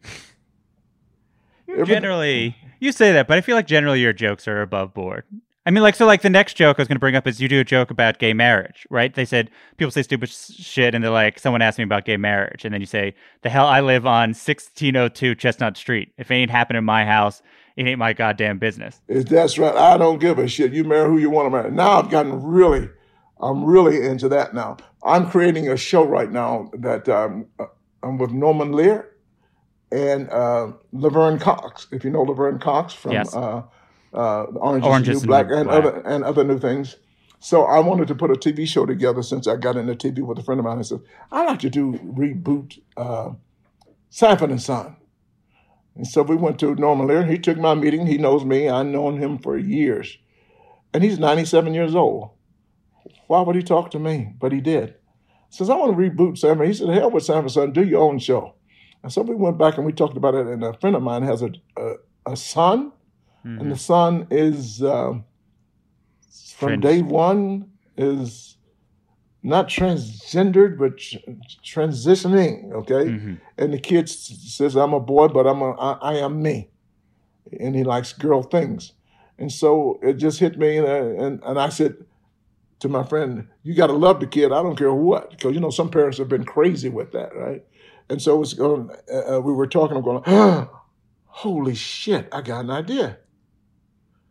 Generally, you say that, but I feel like generally your jokes are above board. I mean, like, so, like, the next joke I was going to bring up is you do a joke about gay marriage, right? They said, people say stupid shit, and they're like, someone asked me about gay marriage, and then you say, the hell, I live on sixteen oh two Chestnut Street. If it ain't happening in my house, it ain't my goddamn business. That's right. I don't give a shit. You marry who you want to marry. Now I've gotten really, I'm really into that now. I'm creating a show right now that um, I'm with Norman Lear and uh, Laverne Cox, if you know Laverne Cox from... Yes. Uh, Uh, Orange, Orange is the New Black, and black. other and other new things. So I wanted to put a T V show together since I got into T V with a friend of mine. I said, I'd like to do reboot uh, Sanford and Son. And so we went to Norman Lear. He took my meeting. He knows me. I've known him for years. And he's ninety-seven years old. Why would he talk to me? But he did. He says, I want to reboot Sanford. He said, hell with Sanford and Son, do your own show. And so we went back and we talked about it. And a friend of mine has a, a, a son. Mm-hmm. And the son is, uh, from Trans- day one, is not transgendered, but tr- transitioning, okay? Mm-hmm. And the kid s- says, I'm a boy, but I'm a, I, I am me. And he likes girl things. And so it just hit me, and, and, and I said to my friend, you got to love the kid, I don't care what. Because, you know, some parents have been crazy with that, right? And so it was going, uh, we were talking, I'm going, oh, holy shit, I got an idea.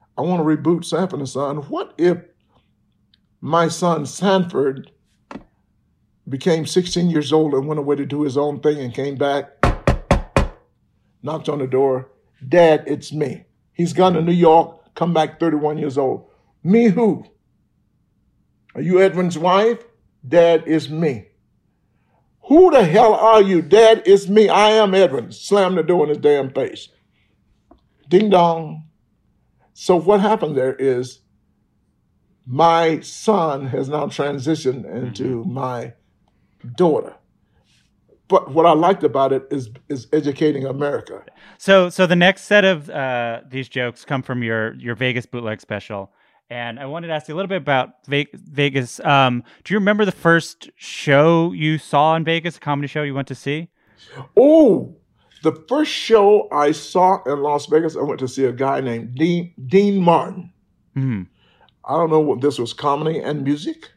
I want to reboot Sanford and Son. What if my son Sanford became sixteen years old and went away to do his own thing and came back, knocked on the door, Dad, it's me. He's gone to New York, come back thirty-one years old. Me who? Are you Edwin's wife? Dad, it's me. Who the hell are you? Dad, it's me. I am Edwin. Slam the door in his damn face. Ding dong. So what happened there is my son has now transitioned into mm-hmm. my daughter. But what I liked about it is is educating America. So so the next set of uh, these jokes come from your, your Vegas bootleg special. And I wanted to ask you a little bit about Vegas. Um, do you remember the first show you saw in Vegas, a comedy show you went to see? Oh, the first show I saw in Las Vegas, I went to see a guy named Dean, Dean Martin. Mm-hmm. I don't know what this was, comedy and music.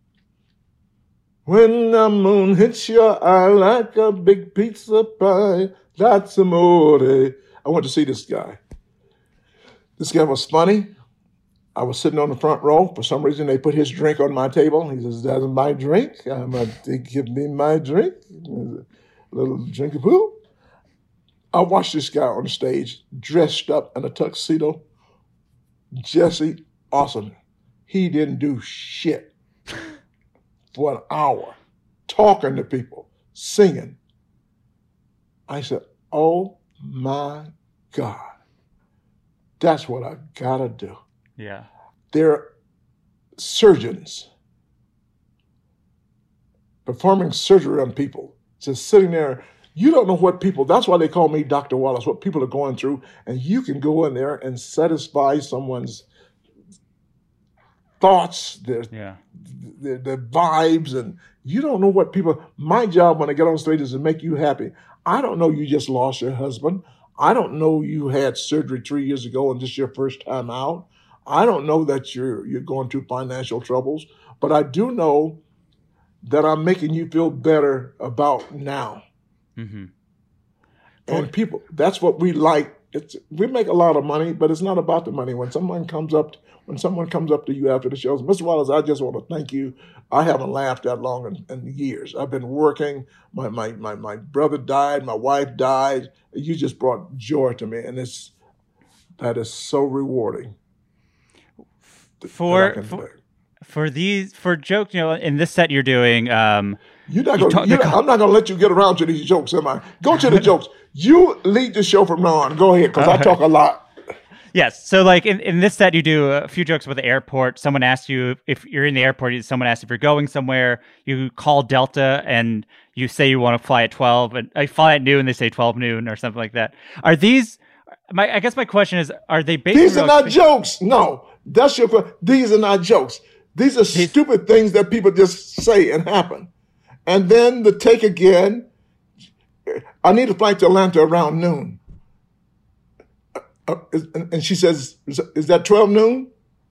When the moon hits your eye like a big pizza pie, that's amore. I went to see this guy. This guy was funny. I was sitting on the front row. For some reason, they put his drink on my table. He says, that's my drink. I'm going to give me my drink. A little drink of poo. I watched this guy on the stage, dressed up in a tuxedo. Jesse, awesome. He didn't do shit for an hour, talking to people, singing. I said, oh my God, that's what I gotta do. Yeah. They're surgeons performing surgery on people, just sitting there. You don't know what people, that's why they call me Doctor Wallace, what people are going through. And you can go in there and satisfy someone's thoughts, their, yeah. their, their vibes. And you don't know what people, my job when I get on stage is to make you happy. I don't know you just lost your husband. I don't know you had surgery three years ago and this is your first time out. I don't know that you're you're going through financial troubles, but I do know that I'm making you feel better about now. Mm-hmm. And people, that's what we like. It's we make a lot of money, but it's not about the money. When someone comes up, when someone comes up to you after the shows, Mister Wallace, I just want to thank you. I haven't laughed that long in, in years. I've been working. My my my my brother died. My wife died. You just brought joy to me, and it's that is so rewarding. For for, for these for jokes, you know, in this set you're doing, um, you're not gonna. Talk, you're not, I'm not gonna let you get around to these jokes, am I? Go to the jokes. You lead the show from now on. Go ahead, because I talk a lot. Yes. So, like in, in this set, you do a few jokes about the airport. Someone asks you if you're in the airport. Someone asks if you're going somewhere. You call Delta and you say you want to fly at twelve, and I fly at noon. They say twelve noon or something like that. Are these? My I guess my question is: are they based? These are not jokes. No. That's your question. These are not jokes. These are stupid things that people just say and happen. And then the take again, I need a flight to Atlanta around noon. Uh, and she says, is that twelve noon?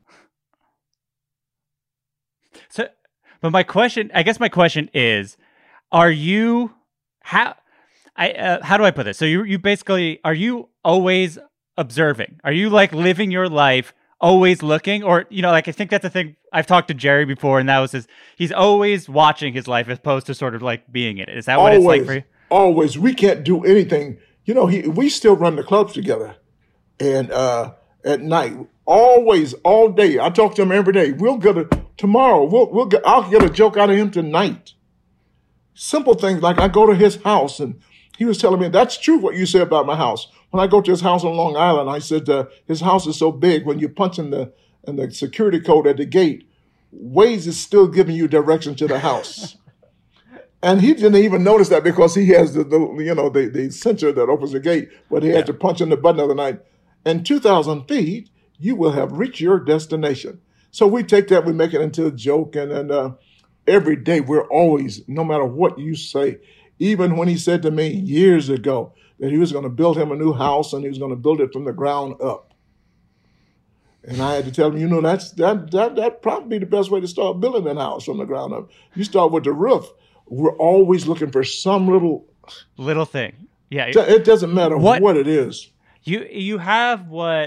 So, but my question, I guess my question is, are you, how, I, uh, how do I put this? So you, you basically, are you always observing? Are you like living your life always looking? Or, you know, like I think that's the thing. I've talked to Jerry before, and that was his, he's always watching his life as opposed to sort of like being in it. Is that what always, it's like for you? Always. We can't do anything. You know, he, we still run the clubs together. And uh, at night, always, all day. I talk to him every day. We'll get a, tomorrow, we'll, we'll get, I'll get a joke out of him tonight. Simple things like I go to his house and he was telling me, that's true what you said about my house. When I go to his house on Long Island, I said, uh, his house is so big, when you punch in the, in the security code at the gate, Waze is still giving you direction to the house. And he didn't even notice that because he has the, the you know, the, the sensor that opens the gate, but he had yeah. to punch in the button the other night. And two thousand feet, you will have reached your destination. So we take that, we make it into a joke. And, and uh, every day we're always, no matter what you say, even when he said to me years ago that he was going to build him a new house and he was going to build it from the ground up. And I had to tell him, you know, that's that that that probably the best way to start building a house from the ground up. You start with the roof. We're always looking for some little little thing. Yeah, it doesn't matter what, what it is. You you have what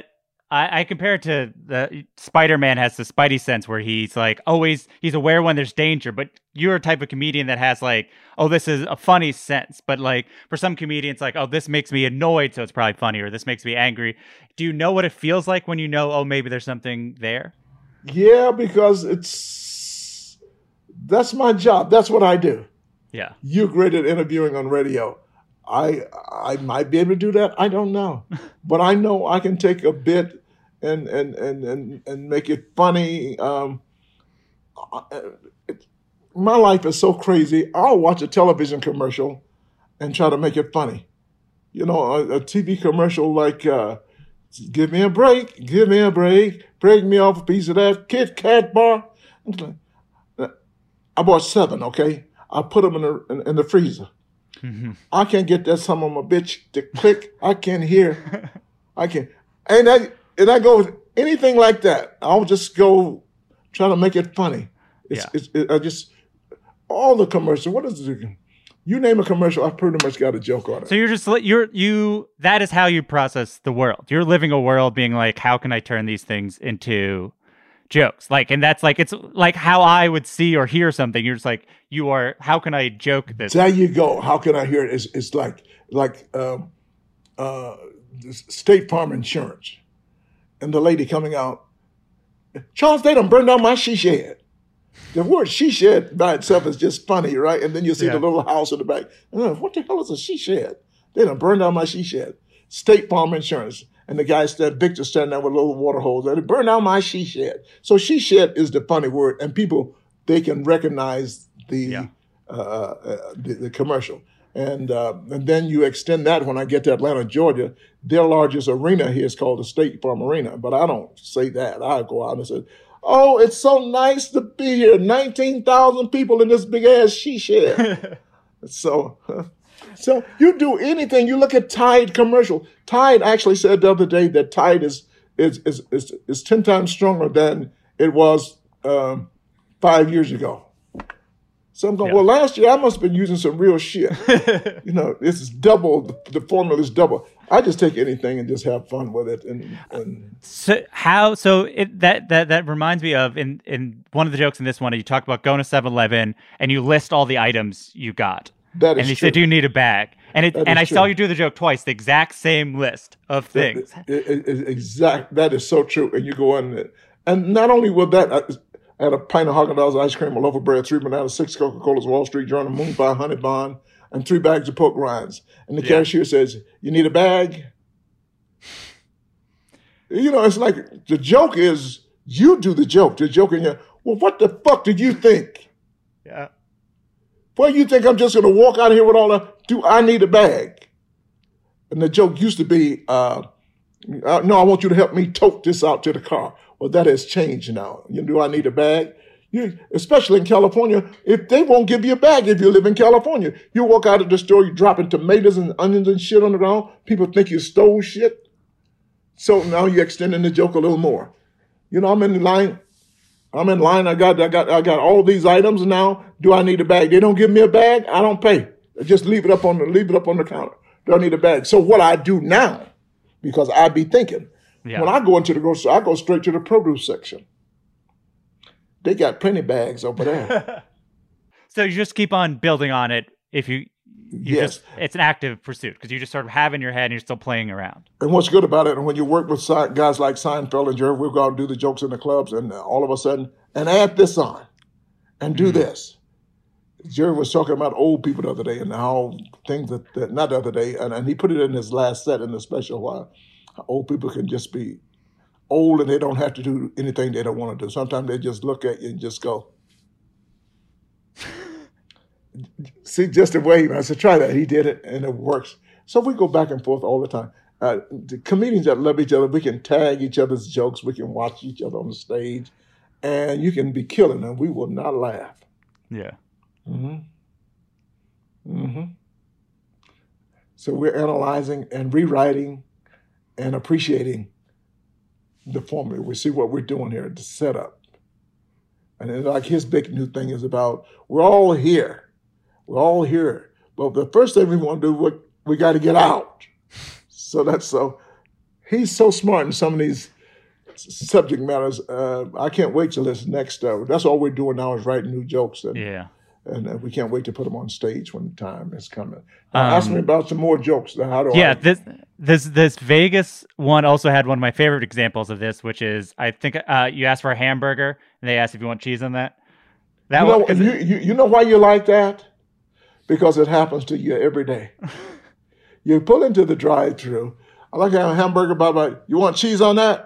I, I compare it to the Spider-Man has the Spidey sense where he's like always he's aware when there's danger, but you're a type of comedian that has like, oh, this is a funny sense, but like for some comedians, like, oh, this makes me annoyed, so it's probably funny, or this makes me angry. Do you know what it feels like when you know, oh, maybe there's something there? Yeah, because it's that's my job. That's what I do. Yeah, you're great at interviewing on radio. I I might be able to do that. I don't know, but I know I can take a bit and and and and, and make it funny. Um, it, my life is so crazy. I'll watch a television commercial and try to make it funny. You know, a, a T V commercial like uh, "Give me a break, give me a break, break me off a piece of that Kit Kat bar." I bought seven. Okay, I put them in the in, in the freezer. Mm-hmm. I can't get that son of a bitch to click. I can't hear. I can't. And I and I go with anything like that. I'll just go try to make it funny. It's, yeah. it's, it, I just all the commercials. What is it? You name a commercial, I've pretty much got a joke on it. So you're just you're you. That is how you process the world. You're living a world, being like, how can I turn these things into jokes? Like, and that's like, it's like how I would see or hear something. You're just like, you are, how can I joke this? There you go. How can I hear it? It's, it's like, like, um, uh, State Farm Insurance and the lady coming out, Charles, they done burned down my she shed. The word she shed by itself is just funny, right? And then you see yeah. the little house in the back. Oh, what the hell is a she shed? They done burned down my she shed. State Farm Insurance. And the guy said, Victor standing there with a little water hose. They burned down my she shed. So she shed is the funny word. And people, they can recognize the yeah. uh, uh, the, the commercial. And uh, and then you extend that when I get to Atlanta, Georgia. Their largest arena here is called the State Farm Arena. But I don't say that. I go out and say, oh, it's so nice to be here. nineteen thousand people in this big-ass she shed. so... So you do anything. You look at Tide commercial. Tide actually said the other day that Tide is is is is, is ten times stronger than it was um, five years ago. So I'm going, yeah. well, last year I must have been using some real shit. you know, this is double. The, the formula is double. I just take anything and just have fun with it. And, and so how? So it, that that that reminds me of in in one of the jokes in this one, you talk about going to seven eleven and you list all the items you got. That is and he true. said, "Do you need a bag?" And it, and I true. saw you do the joke twice, the exact same list of things. That, it, it, it, exact. That is so true. And you go on, and not only with that, I, I had a pint of Haagen-Dazs ice cream, a loaf of bread, three bananas, six Coca-Colas, Wall Street Journal, Moon Pie, Honey Bond, and three bags of pork rinds. And the yeah. cashier says, "You need a bag?" You know, it's like the joke is you do the joke. The joke in here. Well, what the fuck did you think? Yeah. Well, you think I'm just going to walk out of here with all the, do I need a bag? And the joke used to be, uh, uh, no, I want you to help me tote this out to the car. Well, that has changed now. You know, do I need a bag? You, especially in California, if they won't give you a bag if you live in California. You walk out of the store, you're dropping tomatoes and onions and shit on the ground. People think you stole shit. So now you're extending the joke a little more. You know, I'm in line. I'm in line. I got, I got, I got all these items now. Do I need a bag? They don't give me a bag. I don't pay. I just leave it up on the, leave it up on the counter. Do I need a bag? So what I do now, because I be thinking, yeah. when I go into the grocery store, I go straight to the produce section. They got plenty bags over there. So you just keep on building on it. If you, you yes, just, it's an active pursuit because you just sort of have in your head and you're still playing around. And what's good about it, and when you work with guys like Seinfeld and Jerry, we'll go out and do the jokes in the clubs, and all of a sudden, and add this on, and do mm-hmm. this. Jerry was talking about old people the other day and how things that, that not the other day, and, and he put it in his last set in the special, why old people can just be old and they don't have to do anything they don't want to do. Sometimes they just look at you and just go, see, just the way, I said, try that. He did it, and it works. So we go back and forth all the time. Uh, the comedians that love each other, we can tag each other's jokes. We can watch each other on the stage, and you can be killing them. We will not laugh. Yeah. Mm-hmm. Mm-hmm. So we're analyzing and rewriting and appreciating the formula. We see what we're doing here, the setup. And then, like, his big new thing is about, we're all here. We're all here. But the first thing we want to do, we, we got to get out. So that's so, he's so smart in some of these subject matters. Uh, I can't wait till this next. Uh, that's all we're doing now is writing new jokes. And, Yeah. And uh, we can't wait to put them on stage when the time is coming. Now, Um, ask me about some more jokes. How do Yeah, I? this this this Vegas one also had one of my favorite examples of this, which is I think uh, you asked for a hamburger and they asked if you want cheese on that. That You know, one, 'cause you, it- you, you know why you like that? Because it happens to you every day. You pull into the drive-thru. I like to have a hamburger, by my. You want cheese on that?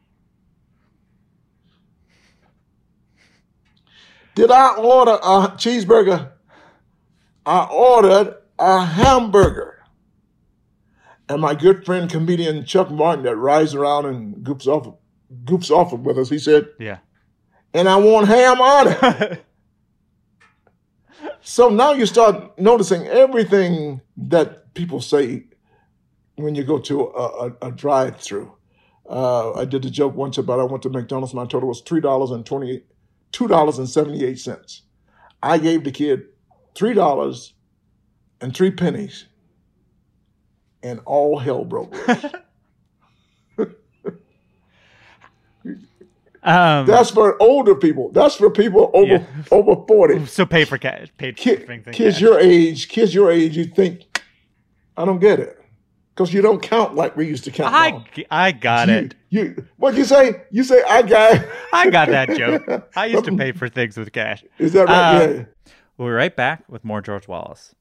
Did I order a cheeseburger? I ordered a hamburger. And my good friend comedian Chuck Martin that rides around and goofs off, goofs off with us, he said, yeah. and I want ham on it. So now you start noticing everything that people say when you go to a, a, a drive-thru. Uh, I did a joke once about I went to McDonald's, my total was three dollars and twenty, two dollars and seventy-eight cents. I gave the kid three dollars and three pennies, and all hell broke loose. Um, That's for older people. That's for people over Yeah. over forty. so pay for cash. Paid for Kid, things in kids cash. your age, kids your age, you think, I don't get it. Because you don't count like we used to count. I, now. I got you, it. You, what'd you say? You say, I got it. I got that joke. I used to pay for things with cash. Is that right? Uh, yeah. We'll be right back with more George Wallace.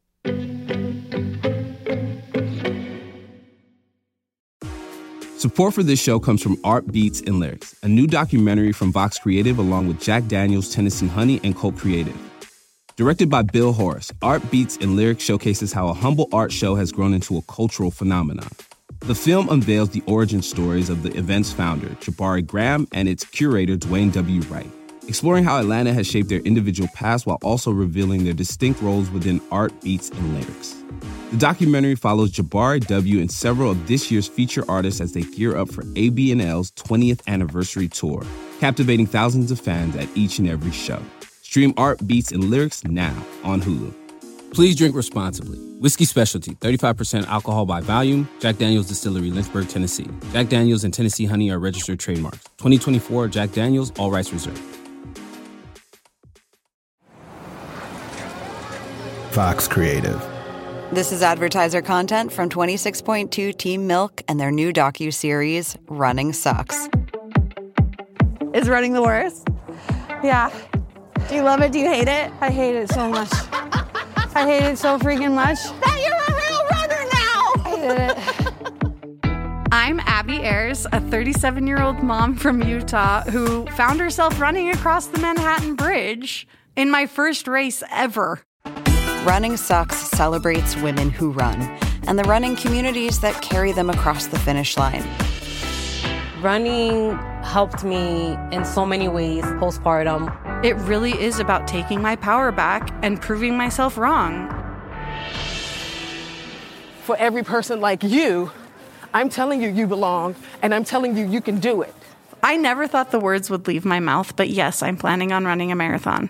Support for this show comes from Art Beats and Lyrics, a new documentary from Vox Creative along with Jack Daniels, Tennessee Honey, and Colt Creative. Directed by Bill Horace, Art Beats and Lyrics showcases how a humble art show has grown into a cultural phenomenon. The film unveils the origin stories of the event's founder, Jabari Graham, and its curator, Dwayne W. Wright, exploring how Atlanta has shaped their individual paths while also revealing their distinct roles within art, beats, and lyrics. The documentary follows Jabari W. and several of this year's feature artists as they gear up for A B N L's twentieth anniversary tour, captivating thousands of fans at each and every show. Stream Art, Beats, and Lyrics now on Hulu. Please drink responsibly. Whiskey Specialty, thirty-five percent alcohol by volume. Jack Daniels Distillery, Lynchburg, Tennessee. Jack Daniels and Tennessee Honey are registered trademarks. twenty twenty-four Jack Daniels, all rights reserved. Vox Creative. This is advertiser content from twenty-six point two Team Milk and their new docuseries, Running Sucks. Is running the worst? Yeah. Do you love it? Do you hate it? I hate it so much. I hate it so freaking much. That you're a real runner now! I hate it. I'm Abby Ayers, a thirty-seven-year-old mom from Utah who found herself running across the Manhattan Bridge in my first race ever. Running Sucks celebrates women who run and the running communities that carry them across the finish line. Running helped me in so many ways postpartum. It really is about taking my power back and proving myself wrong. For every person like you, I'm telling you you belong, and I'm telling you you can do it. I never thought the words would leave my mouth, but yes, I'm planning on running a marathon.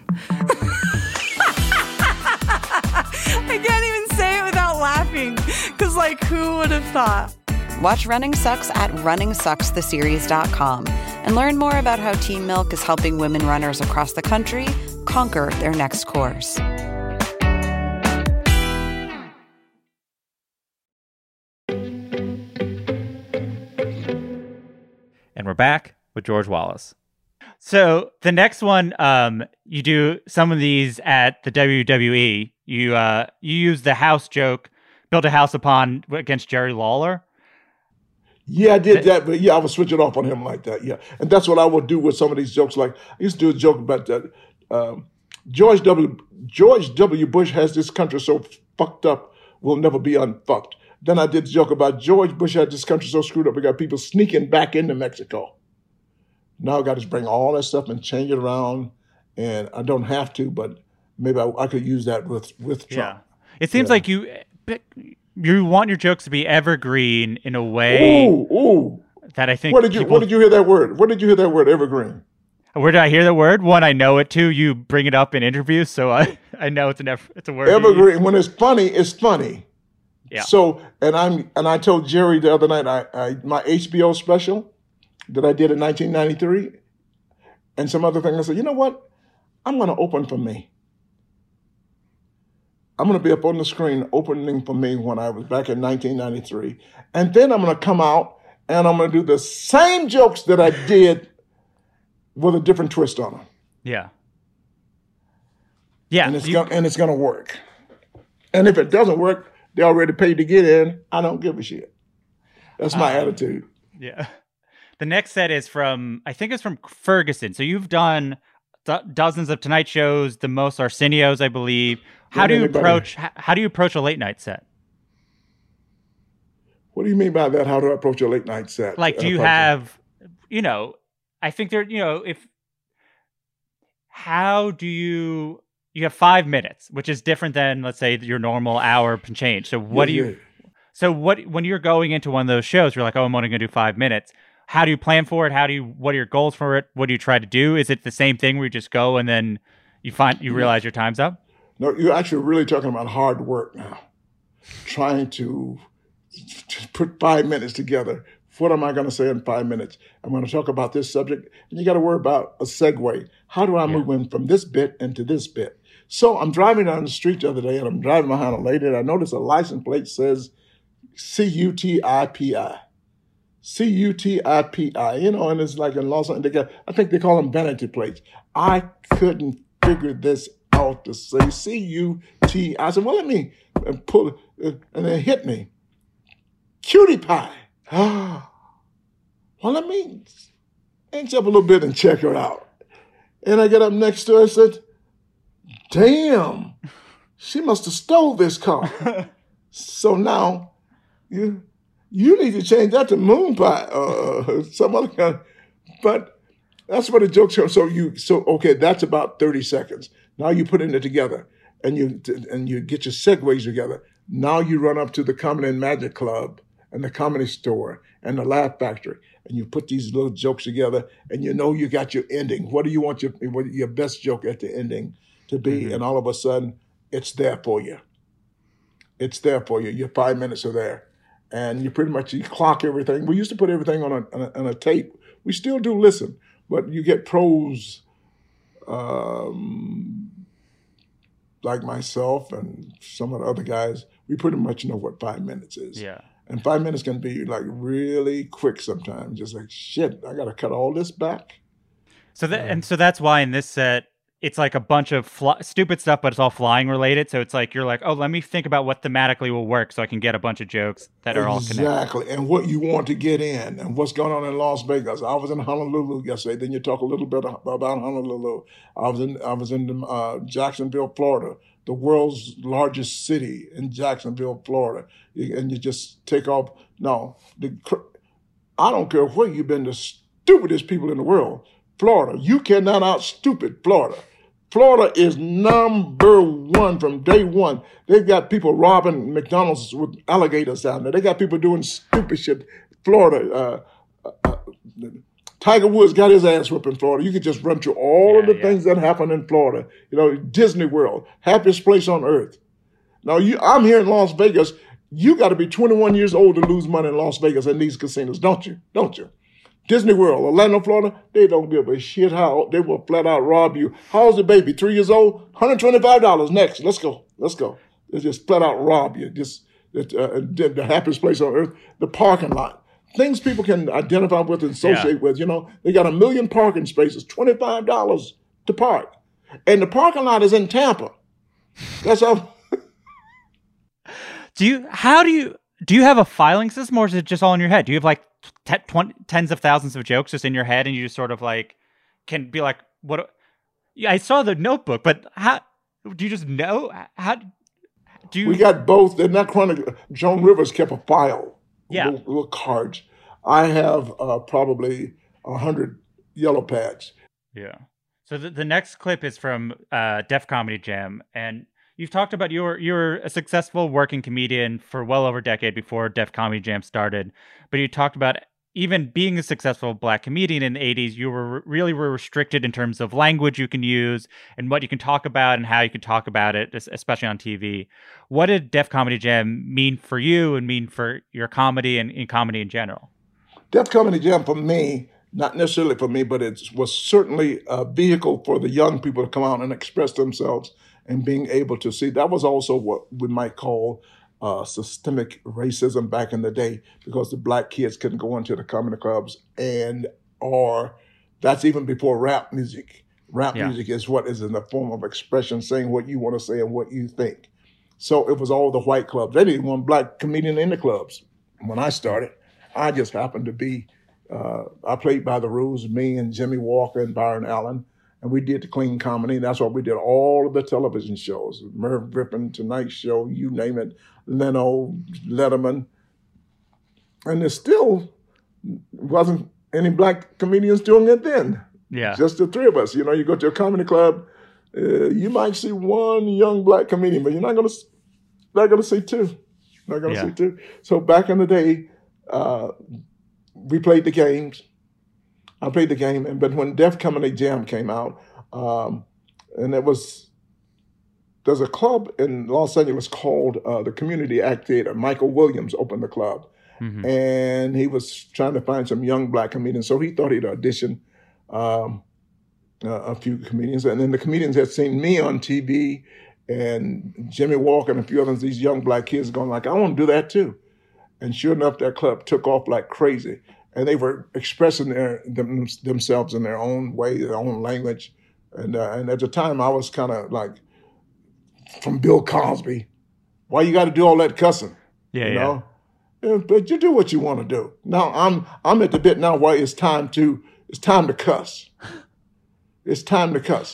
I can't even say it without laughing, because, like, who would have thought? Watch Running Sucks at running sucks the series dot com and learn more about how Team Milk is helping women runners across the country conquer their next course. And we're back with George Wallace. So the next one, um, you do some of these at the W W E. You uh, you use the house joke, build a house upon against Jerry Lawler. Yeah, I did that, but yeah, I was switching off on him like that. Yeah, and that's what I would do with some of these jokes. Like I used to do a joke about that. Um, George W. George W. Bush has this country so fucked up, will never be unfucked. Then I did a joke about George Bush had this country so screwed up, we got people sneaking back into Mexico. Now I got to bring all that stuff and change it around, and I don't have to, but maybe I, I could use that with with Trump. Yeah, it seems Yeah. like you you want your jokes to be evergreen in a way Ooh, ooh. that I think. Where did you people, Where did you hear that word? Where did you hear that word, evergreen? Where did I hear the word? One, I know it. Two, you bring it up in interviews, so I I know it's an ev- it's a word. you use. Evergreen. When it's funny, it's funny. Yeah. So, and I'm and I told Jerry the other night, I, I my H B O special, that I did in nineteen ninety-three and some other things. I said, you know what? I'm going to open for me. I'm going to be up on the screen opening for me when I was back in nineteen ninety-three. And then I'm going to come out and I'm going to do the same jokes that I did with a different twist on them. Yeah. Yeah. And it's you, gonna, and it's going to work. And if it doesn't work, they already paid to get in. I don't give a shit. That's my um, attitude. Yeah. The next set is from, I think it's from Ferguson. So you've done do- dozens of Tonight shows, the most Arsenio's, I believe. How do you anybody. approach, how, how do you approach a late night set? What do you mean by that? How do I approach a late night set? Like, do you have, you know, I think there, you know, if, how do you, you have five minutes, which is different than, let's say, your normal hour and change. So what yeah, do you, yeah. so what, when you're going into one of those shows, you're like, oh, I'm only going to do five minutes. How do you plan for it? How do you, what are your goals for it? What do you try to do? Is it the same thing where you just go and then you find, you realize your time's up? No, you're actually really talking about hard work now. Trying to, to put five minutes together. What am I going to say in five minutes? I'm going to talk about this subject. And you got to worry about a segue. How do I yeah. move in from this bit into this bit? So I'm driving down the street the other day, and I'm driving behind a lady, and I notice a license plate says C U T I P I. C U T I P I, you know, and it's like in Los Angeles, they got, I think they call them vanity plates. I couldn't figure this out to say C U T I. I said, well, let me pull it, and it hit me. Cutie pie. Well, let me inch up a little bit and check her out. And I get up next to her and said, damn, she must have stole this car. So now you you need to change that to moon pie or some other kind. But that's what the jokes are. So you so okay, that's about thirty seconds. Now you're putting it together and you and you get your segues together. Now you run up to the Comedy and Magic Club and the Comedy Store and the Laugh Factory, and you put these little jokes together, and you know you got your ending. What do you want your your best joke at the ending to be? Mm-hmm. And all of a sudden, it's there for you. It's there for you. Your five minutes are there, and you pretty much you clock everything. We used to put everything on a, on a, on a tape. We still do listen, but you get pros um, like myself and some of the other guys. We pretty much know what five minutes is. Yeah. And five minutes can be like really quick sometimes. Just like, shit, I got to cut all this back. So that, and so that's why in this set, it's like a bunch of fly, stupid stuff, but it's all flying related. So it's like, you're like, oh, let me think about what thematically will work so I can get a bunch of jokes that are exactly. all connected. Exactly. And what you want to get in and what's going on in Las Vegas. I was in Honolulu yesterday. Then you talk a little bit about Honolulu. I was in, I was in uh, Jacksonville, Florida. The world's largest city in Jacksonville, Florida. And you just take off. No, the, I don't care where you've been, the stupidest people in the world. Florida, you cannot out-stupid Florida. Florida is number one from day one. They've got people robbing McDonald's with alligators down there. They got people doing stupid shit. Florida, uh, uh, Tiger Woods got his ass whipped in Florida. You could just run through all yeah, of the yeah. things that happen in Florida. You know, Disney World, happiest place on earth. Now, you, I'm here in Las Vegas. You got to be twenty-one years old to lose money in Las Vegas in these casinos, don't you? Don't you? Disney World, Orlando, Florida, they don't give a shit how they will flat out rob you. How's the baby? Three years old? one hundred twenty-five dollars next. Let's go. Let's go. They just flat out rob you. Just uh, the happiest place on earth, the parking lot. Things people can identify with and associate yeah. with. You know, they got a million parking spaces, twenty-five dollars to park. And the parking lot is in Tampa. That's how. Do you, how do you, do you have a filing system or is it just all in your head? Do you have like t- twenty, tens of thousands of jokes just in your head and you just sort of like can be like, what? Yeah, I saw the notebook, but how do you just know? How do you? We got both. They're not chronic. Joan Rivers kept a file. Yeah. Little, little cards. I have uh, probably a hundred yellow pads. Yeah. So the, the next clip is from uh, Def Comedy Jam, and you've talked about you were you were a successful working comedian for well over a decade before Def Comedy Jam started, but you talked about even being a successful Black comedian in the eighties, you were really were restricted in terms of language you can use and what you can talk about and how you can talk about it, especially on T V. What did Def Comedy Jam mean for you and mean for your comedy and in comedy in general? Def Comedy Jam for me not necessarily for me, but it was certainly a vehicle for the young people to come out and express themselves and being able to see. That was also what we might call uh, systemic racism back in the day, because the black kids couldn't go into the comedy clubs, and or that's even before rap music. Rap yeah. music is what is in the form of expression, saying what you want to say and what you think. So it was all the white clubs. They didn't want black comedian in the clubs. When I started, I just happened to be, uh, I played by the rules, me and Jimmy Walker and Byron Allen, and we did the clean comedy. That's why we did all of the television shows, Merv Griffin, Tonight Show, you name it, Leno, Letterman. And there still wasn't any black comedians doing it then. Yeah. Just the three of us. You know, you go to a comedy club, uh, you might see one young black comedian, but you're not going to not going to see two. Not going to yeah. see two. So back in the day, uh, we played the games. I played the game, and but when Def Comedy Jam came out, um, and it was, there's a club in Los Angeles called uh, the Community Act Theater. Michael Williams opened the club, mm-hmm. and he was trying to find some young black comedians, so he thought he'd audition um, uh, a few comedians, and then the comedians had seen me on T V, and Jimmy Walker and a few others, these young black kids going like, I want to do that too. And sure enough, that club took off like crazy. And they were expressing their them, themselves in their own way, their own language. And uh, and at the time, I was kind of like, from Bill Cosby, why you got to do all that cussing? Yeah, you yeah. know? Yeah, but you do what you want to do. Now I'm I'm at the bit now where it's time to it's time to cuss. It's time to cuss.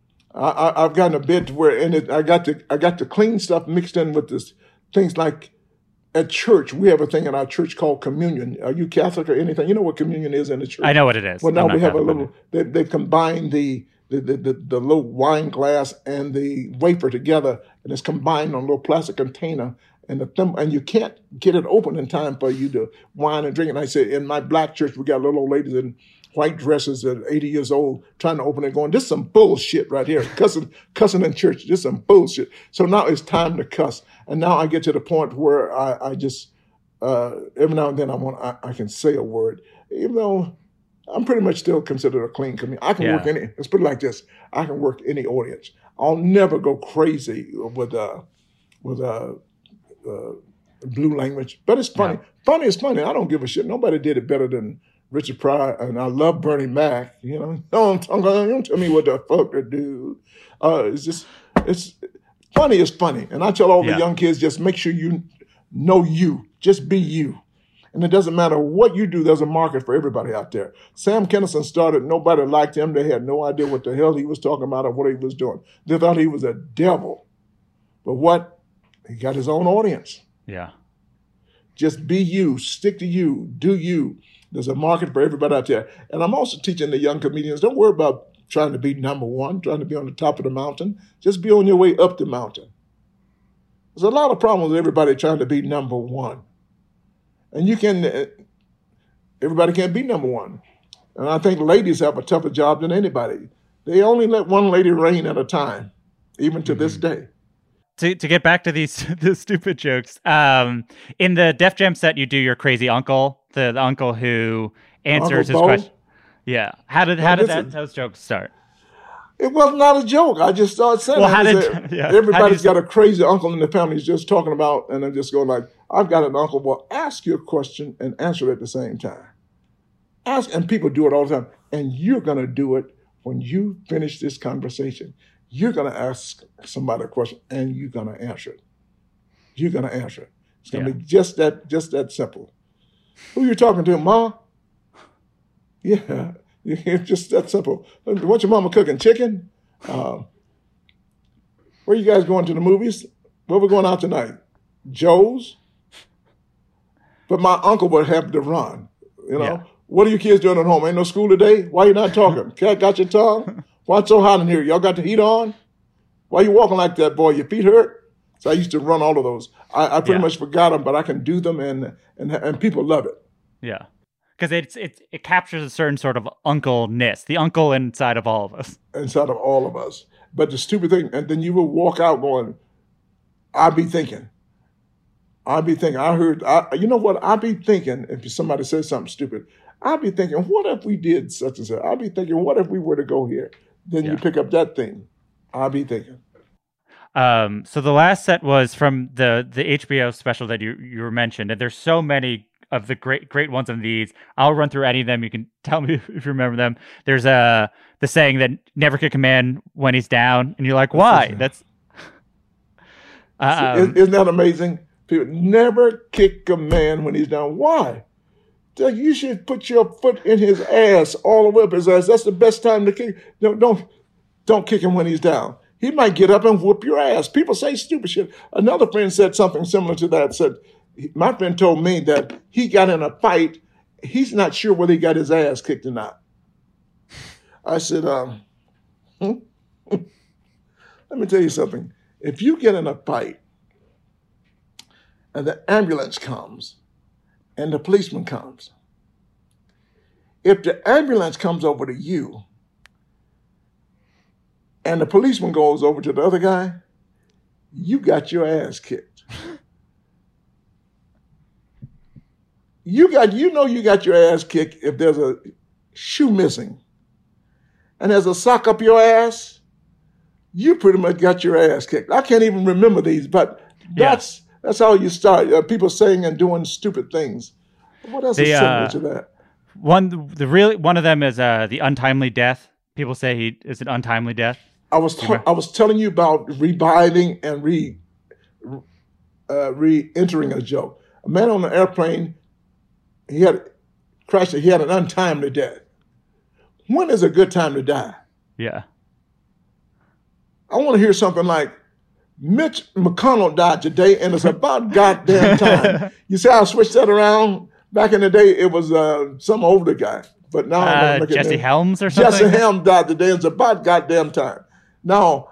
I, I, I've gotten a bit where in it I got the I got the clean stuff mixed in with this things like. At church, we have a thing in our church called communion. Are you Catholic or anything? You know what communion is in the church? I know what it is. Well, now we have Catholic, a little, they, they've combined the the, the, the the little wine glass and the wafer together, and it's combined on a little plastic container, and the thumb, and you can't get it open in time for you to wine and drink. And I said, in my black church, we got little old ladies in white dresses at eighty years old trying to open it, going, this is some bullshit right here, cussing, cussing in church, this is some bullshit. So now it's time to cuss. And now I get to the point where I, I just, uh, every now and then I want, I, I can say a word, even though I'm pretty much still considered a clean comedian. I can yeah. work any, let's put it like this, I can work any audience. I'll never go crazy with, uh, with, uh, uh, blue language, but it's funny. Yeah. Funny is funny. I don't give a shit. Nobody did it better than Richard Pryor, and I love Bernie Mac. You know, don't, don't tell me what the fuck to do. Uh, it's just, it's funny is funny. And I tell all the yeah. young kids, just make sure you know you. Just be you. And it doesn't matter what you do, there's a market for everybody out there. Sam Kinison started, nobody liked him. They had no idea what the hell he was talking about or what he was doing. They thought he was a devil. But what? He got his own audience. Yeah. Just be you. Stick to you. Do you. There's a market for everybody out there. And I'm also teaching the young comedians, don't worry about trying to be number one, trying to be on the top of the mountain. Just be on your way up the mountain. There's a lot of problems with everybody trying to be number one. And you can, everybody can't be number one. And I think ladies have a tougher job than anybody. They only let one lady reign at a time, even to mm-hmm. this day. To to get back to these the stupid jokes, um, in the Def Jam set, you do your crazy uncle, the, the uncle who answers Uncle his Bo? question. Yeah, how did how Now, did listen, that those jokes start? It was not a joke. I just started saying, Well, how did, said, yeah, everybody's how got a crazy uncle in the family. He's just talking about, and I'm just going like, I've got an uncle. Well, ask your question and answer it at the same time. Ask, and people do it all the time. And you're going to do it when you finish this conversation. You're going to ask somebody a question, and you're going to answer it. You're going to answer it. It's going to yeah. be just that, just that simple. Who you talking to, Ma? Yeah, it's just that simple. What's your mama cooking? Chicken? Uh, where you guys going to the movies? Where we going out tonight? Joe's? But my uncle would have to run. You know, yeah. What are you kids doing at home? Ain't no school today? Why you not talking? Cat got your tongue? Why it's so hot in here? Y'all got the heat on? Why you walking like that, boy? Your feet hurt? So I used to run all of those. I, I pretty yeah. much forgot them, but I can do them, and and and people love it. Yeah, because it's it it captures a certain sort of uncle-ness, the uncle inside of all of us. Inside of all of us. But the stupid thing, and then you will walk out going, I be thinking. I be thinking. I heard. I, you know what? I be thinking. If somebody says something stupid, I'll be thinking, what if we did such and such? I'll be thinking, what if we were to go here? Then yeah. you pick up that thing. I'll be thinking. Um, so the last set was from the the H B O special that you you were mentioned, and there's so many of the great great ones on these. I'll run through any of them. You can tell me if you remember them. There's a uh, the saying that never kick a man when he's down, and you're like, why? That's um, isn't that amazing? People never kick a man when he's down. Why? You should put your foot in his ass all the way up his ass. That's the best time to kick. Don't don't don't kick him when he's down. He might get up and whoop your ass. People say stupid shit. Another friend said something similar to that. Said, my friend told me that he got in a fight. He's not sure whether he got his ass kicked or not. I said, um, hmm? let me tell you something. If you get in a fight and the ambulance comes and the policeman comes, if the ambulance comes over to you and the policeman goes over to the other guy, you got your ass kicked. You got, you know you got your ass kicked if there's a shoe missing and there's a sock up your ass, you pretty much got your ass kicked. I can't even remember these, but that's yeah. that's how you start. Uh, people saying and doing stupid things. What else the, is similar uh, to that? One, the really one of them is uh, the untimely death. People say he is an untimely death. I was ta- I was telling you about reviving and re uh, re-entering a joke. A man on an airplane, he had crashed. He had an untimely death. When is a good time to die? Yeah. I want to hear something like, Mitch McConnell died today, and it's about goddamn time. You see how I switched that around? Back in the day, it was uh, some older guy. But now uh, Jesse Helms or something? Jesse Helms died today, and it's about goddamn time. Now,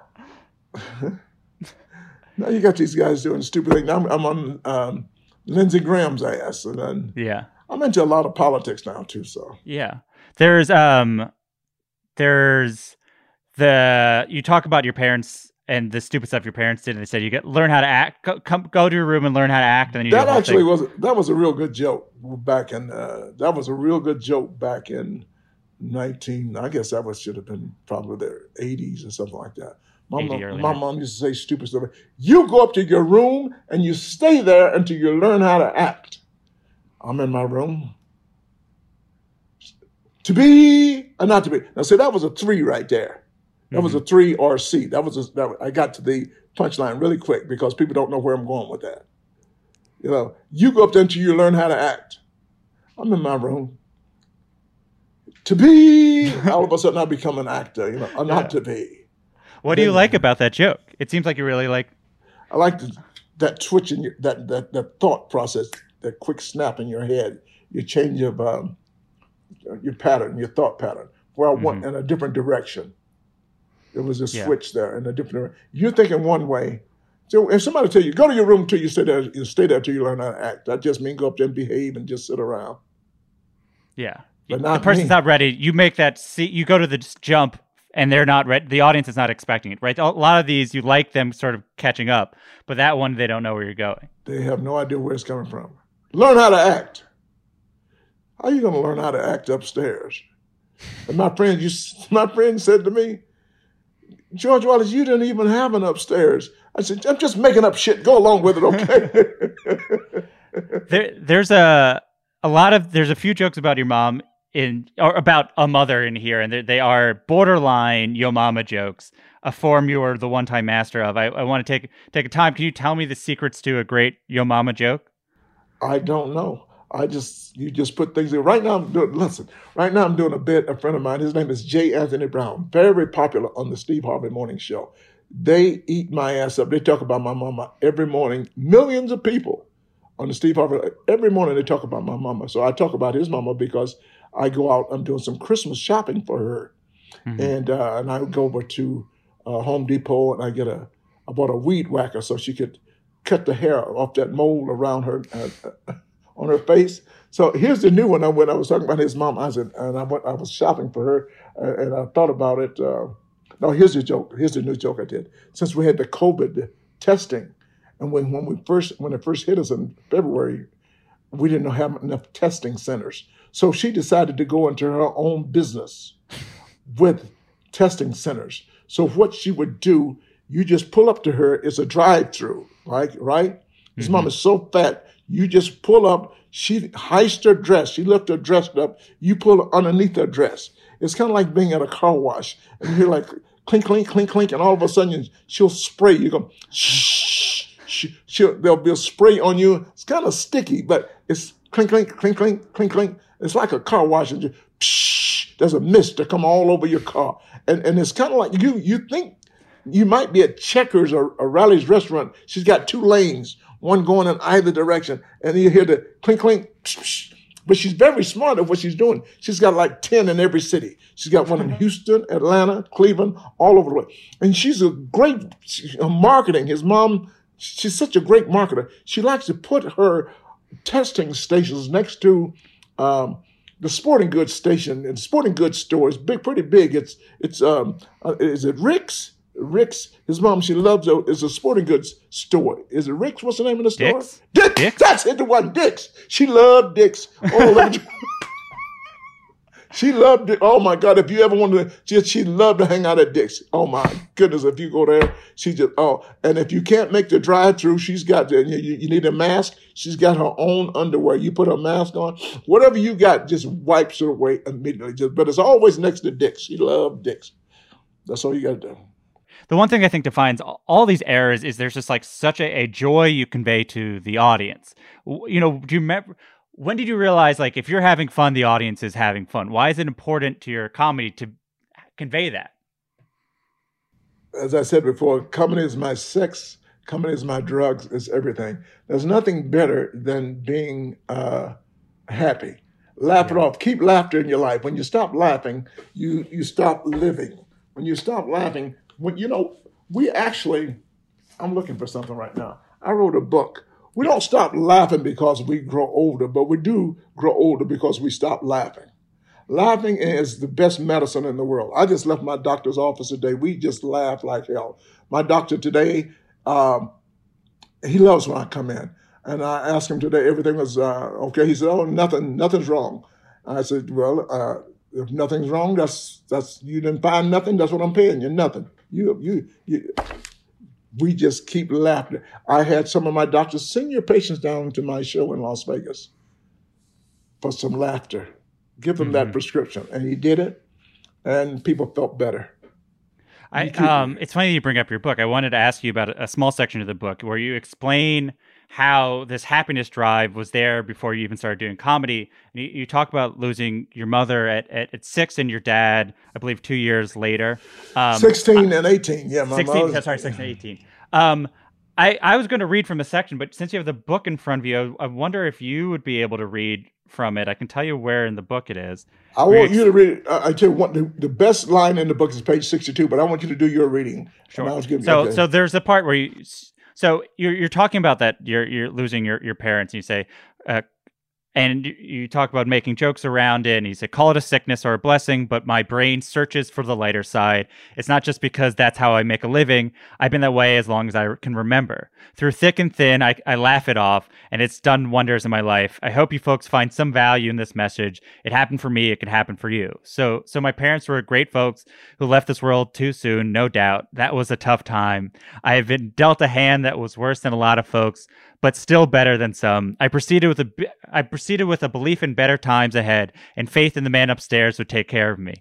now you got these guys doing stupid things. I'm, I'm on um, Lindsey Graham's ass. And then yeah. I'm into a lot of politics now, too. So yeah. There's, um, there's the, you talk about your parents and the stupid stuff your parents did, and they said you get learn how to act. Go, come, go to your room and learn how to act. And then you that actually was that was a real good joke back in. Uh, that was a real good joke back in nineteen. I guess that was should have been probably the eighties or something like that. My mom, my mom used to say stupid stuff. You go up to your room and you stay there until you learn how to act. I'm in my room. To be or not to be. Now, see, that was a three right there. That mm-hmm. was a three or a C. That was a, that, I got to the punchline really quick because people don't know where I'm going with that. You know, you go up there until you learn how to act. I'm in my room. To be, all of a sudden I become an actor, you know, or not yeah. to be. What do then, you like about that joke? It seems like you really like. I like the, that twitch in your, that, that, that thought process, that quick snap in your head, your change of um, your pattern, your thought pattern, where I mm-hmm. went in a different direction. There was a switch yeah. there in a different direction. You're thinking one way. So if somebody tell you, go to your room till you stay there, you stay there till you learn how to act. That just means go up there and behave and just sit around. Yeah. But the person's me. Not ready. You make that, see, you go to the jump and they're not ready. The audience is not expecting it, right? A lot of these, you like them sort of catching up, but that one, they don't know where you're going. They have no idea where it's coming from. Learn how to act. How are you going to learn how to act upstairs? And my friend, you, my friend said to me, George Wallace, you didn't even have an upstairs. I said, I'm just making up shit. Go along with it, okay? there, there's a a lot of there's a few jokes about your mom in or about a mother in here, and they are borderline yo mama jokes, a form you are the one time master of. I, I want to take take a time. Can you tell me the secrets to a great yo mama joke? I don't know. I just, you just put things in. Right now I'm doing, listen, right now I'm doing a bit, a friend of mine, his name is J. Anthony Brown, very, very popular on the Steve Harvey Morning Show. They eat my ass up. They talk about my mama every morning. Millions of people on the Steve Harvey, every morning they talk about my mama. So I talk about his mama because I go out, I'm doing some Christmas shopping for her. Mm-hmm. And uh, and I go over to uh, Home Depot and I get a, I bought a weed whacker so she could cut the hair off that mold around her, uh, on her face. So here's the new one. When I was talking about his mom, I said, and I went, I was shopping for her, uh, and I thought about it. Uh, no, here's the joke. Here's the new joke I did. Since we had the COVID testing, and when when we first when it first hit us in February, we didn't have enough testing centers. So she decided to go into her own business with testing centers. So what she would do, you just pull up to her, it's a drive-through, right? Right? His mm-hmm. mom is so fat, you just pull up, she heist her dress, she lift her dress up, you pull underneath her dress. It's kind of like being at a car wash, and you're like, clink, clink, clink, clink, and all of a sudden she'll spray. You go, shh, shh, she'll, there'll be a spray on you. It's kind of sticky, but it's clink, clink, clink, clink, clink, clink. It's like a car wash, and you, psh, there's a mist to come all over your car. And and it's kind of like you you think you might be at Checkers or, or Rally's restaurant. She's got two lanes, one going in either direction, and you hear the clink, clink, psh, psh. But she's very smart at what she's doing. She's got like ten in every city. She's got one in Houston, Atlanta, Cleveland, all over the way. And she's a great uh, marketing. His mom, she's such a great marketer. She likes to put her testing stations next to um, the sporting goods station and sporting goods store. It's big, pretty big. It's, it's um, uh, is it Rick's? Rick's, his mom, she loves it. It's a sporting goods store. Is it Rick's? What's the name of the store? Dick's. Dick's. Dick's? That's it, the one, Dick's. She loved Dick's. Oh, she loved it. Oh, my God. If you ever wanted to, just, she loved to hang out at Dick's. Oh, my goodness. If you go there, she just, oh. And if you can't make the drive-through, she's got, the, you, you need a mask. She's got her own underwear. You put her mask on. Whatever you got, just wipes it away immediately. Just, but it's always next to Dick's. She loved Dick's. That's all you got to do. The one thing I think defines all these eras is there's just like such a, a joy you convey to the audience. You know, do you remember, when did you realize, like, if you're having fun, the audience is having fun? Why is it important to your comedy to convey that? As I said before, comedy is my sex, comedy is my drugs, it's everything. There's nothing better than being uh, happy. Laugh yeah. it off. Keep laughter in your life. When you stop laughing, you you stop living. When you stop laughing, when, you know, we actually, I'm looking for something right now. I wrote a book. We don't stop laughing because we grow older, but we do grow older because we stop laughing. Laughing is the best medicine in the world. I just left my doctor's office today. We just laugh like hell. My doctor today, um, he loves when I come in. And I asked him today, everything was uh, okay. He said, oh, nothing, nothing's wrong. I said, well, uh, if nothing's wrong, that's, that's, you didn't find nothing, that's what I'm paying you, nothing. You, you, you, we just keep laughing. I had some of my doctors send your patients down to my show in Las Vegas for some laughter. Give them mm-hmm. that prescription. And he did it, and people felt better. I, um, it's funny you bring up your book. I wanted to ask you about a, a small section of the book where you explain how this happiness drive was there before you even started doing comedy. And you, you talk about losing your mother at, at, at six and your dad, I believe, two years later. Um, sixteen and eighteen, yeah. My sixteen, mother, sorry, sixteen and eighteen. Um, I, I was going to read from the section, but since you have the book in front of you, I, I wonder if you would be able to read from it. I can tell you where in the book it is. I want you to read. I tell you what, the, the best line in the book is page sixty-two, but I want you to do your reading. Sure. So, okay. so there's a part where you, so you're you're talking about that you're you're losing your, your parents, and you say, uh, and you talk about making jokes around it, and you say, call it a sickness or a blessing, but my brain searches for the lighter side. It's not just because that's how I make a living. I've been that way as long as I can remember. Through thick and thin, I, I laugh it off, and it's done wonders in my life. I hope you folks find some value in this message. It happened for me. It could happen for you. So, so my parents were great folks who left this world too soon, no doubt. That was a tough time. I have been dealt a hand that was worse than a lot of folks, but still better than some. I proceeded with a, I proceeded with a belief in better times ahead and faith in the man upstairs would take care of me.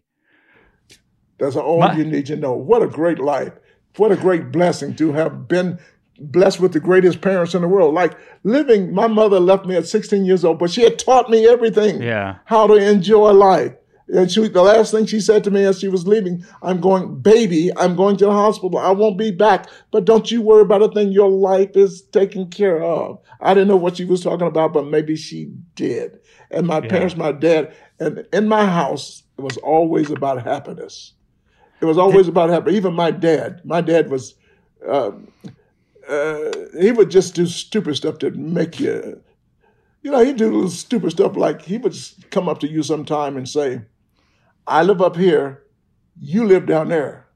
That's all My, you need to know. What a great life. What a great blessing to have been blessed with the greatest parents in the world. Like living, my mother left me at sixteen years old, but she had taught me everything. Yeah. How to enjoy life. And she, the last thing she said to me as she was leaving, I'm going, baby, I'm going to the hospital. I won't be back. But don't you worry about a thing. Your life is taken care of. I didn't know what she was talking about, but maybe she did. And my yeah. parents, my dad, and in my house, it was always about happiness. It was always about happiness. Even my dad, my dad was, uh, uh, he would just do stupid stuff to make you, you know, he'd do little stupid stuff like he would come up to you sometime and say, I live up here, you live down there.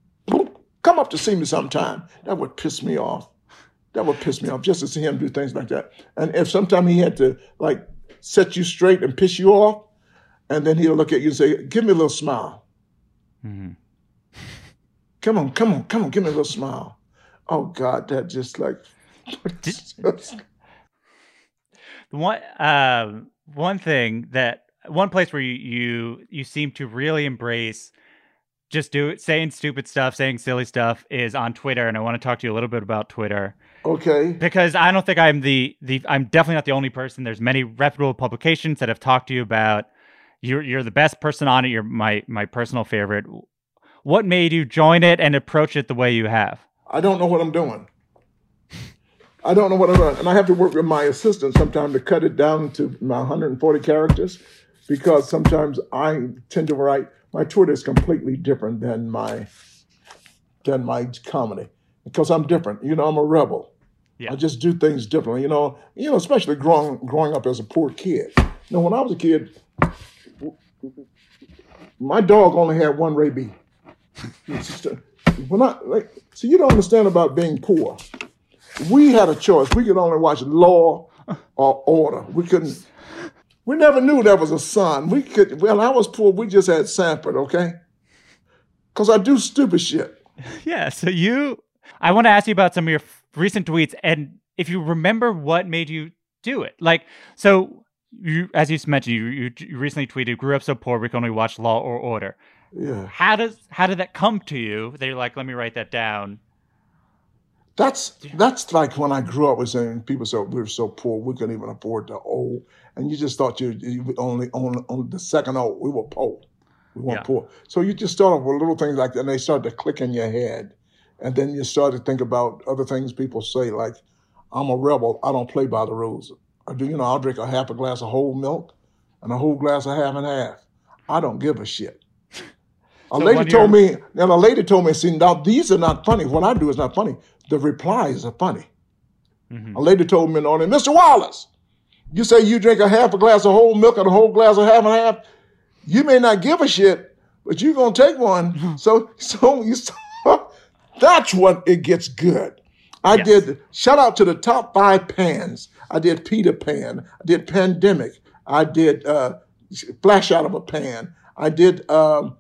Come up to see me sometime. That would piss me off. That would piss me off just to see him do things like that. And if sometime he had to like set you straight and piss you off, And then he'll look at you and say, give me a little smile. Mm-hmm. Come on, come on, come on, give me a little smile. Oh, God, that just like... one, uh, one thing that, one place where you, you, you seem to really embrace just do it, saying stupid stuff, saying silly stuff is on Twitter. And I want to talk to you a little bit about Twitter. Okay. Because I don't think I'm the, the I'm definitely not the only person. There's many reputable publications that have talked to you about you're you're the best person on it. You're my my personal favorite. What made you join it and approach it the way you have? I don't know what I'm doing. I don't know what I'm doing. And I have to work with my assistant sometimes to cut it down to my one hundred forty characters, because sometimes I tend to write, my Twitter is completely different than my than my comedy, because I'm different. You know, I'm a rebel. Yeah. I just do things differently, you know, you know, especially growing growing up as a poor kid. You know, when I was a kid, my dog only had one rabies. When I, like, so you don't understand about being poor. We had a choice. We could only watch Law or Order. We couldn't, we never knew there was a sun. We could, well, I was poor. We just had Sanford, okay? Because I do stupid shit. Yeah, so you, I want to ask you about some of your recent tweets and if you remember what made you do it. Like, so you, as you mentioned, you, you, you recently tweeted, grew up so poor we could only watch Law or Order. Yeah. How does how did that come to you? That you're like, let me write that down. That's that's like when I grew up, was saying people said we were so poor we couldn't even afford the O, and you just thought you, you only on on the second O. We were poor, we weren't yeah. poor. So you just start off with little things like that, and they start to click in your head, and then you start to think about other things people say, like, I'm a rebel. I don't play by the rules. I do, you know, I'll drink a half a glass of whole milk and a whole glass of half and half. I don't give a shit. A so lady told me, and a lady told me, see, now these are not funny. What I do is not funny. The replies are funny. Mm-hmm. A lady told me in the audience, Mister Wallace, you say you drink a half a glass of whole milk and a whole glass of half and half. You may not give a shit, but you're going to take one. so, so you, that's when it gets good. I yes. did, shout out to the top five pans. I did Peter Pan. I did Pandemic. I did uh, Flash Out of a Pan. I did... Um,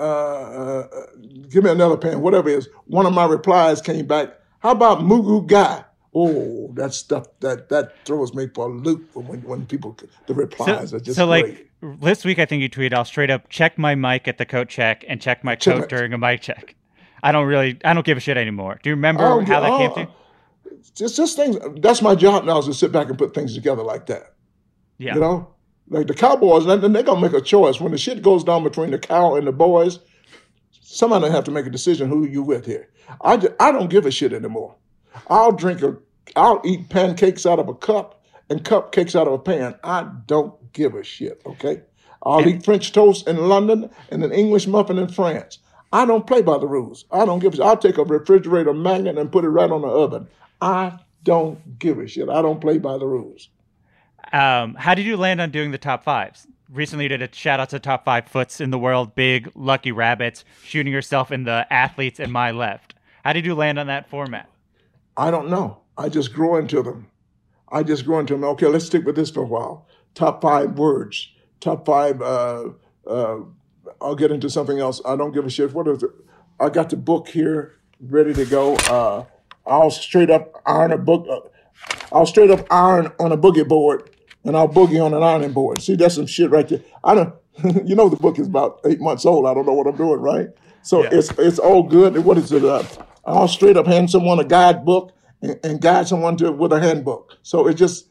Uh, uh, give me another pen, whatever it is. One of my replies came back, how about Mugu Guy? Oh, that stuff, that that throws me for a loop when when people, the replies so, are just So great. Like, this week I think you tweeted, I'll straight up check my mic at the coat check and check my check coat it. during a mic check. I don't really, I don't give a shit anymore. Do you remember oh, how that oh, came to you? It's just things, that's my job now, is to sit back and put things together like that. Yeah. You know? Like the Cowboys, they're going to make a choice. When the shit goes down between the cow and the boys, somebody have to make a decision who you with here. I, just, I don't give a shit anymore. I'll drink a, I'll eat pancakes out of a cup and cupcakes out of a pan. I don't give a shit, okay? I'll and, eat French toast in London and an English muffin in France. I don't play by the rules. I don't give a shit. I'll take a refrigerator magnet and put it right on the oven. I don't give a shit. I don't play by the rules. Um, how did you land on doing the top fives? Recently you did a shout out to top five foots in the world, big lucky rabbits, shooting yourself in the athletes in my left. How did you land on that format? I don't know. I just grow into them. I just grow into them. Okay, let's stick with this for a while. Top five words. Top five, uh, uh, I'll get into something else. I don't give a shit. What is it? I got the book here ready to go. Uh, I'll straight up iron a book. Uh, I'll straight up iron on a boogie board. And I'll boogie on an ironing board. See, that's some shit right there. I don't, you know, the book is about eight months old. I don't know what I'm doing, right? So yeah. it's it's all good. And what is it? Uh, I'll straight up hand someone a guidebook and, and guide someone to with a handbook. So it just,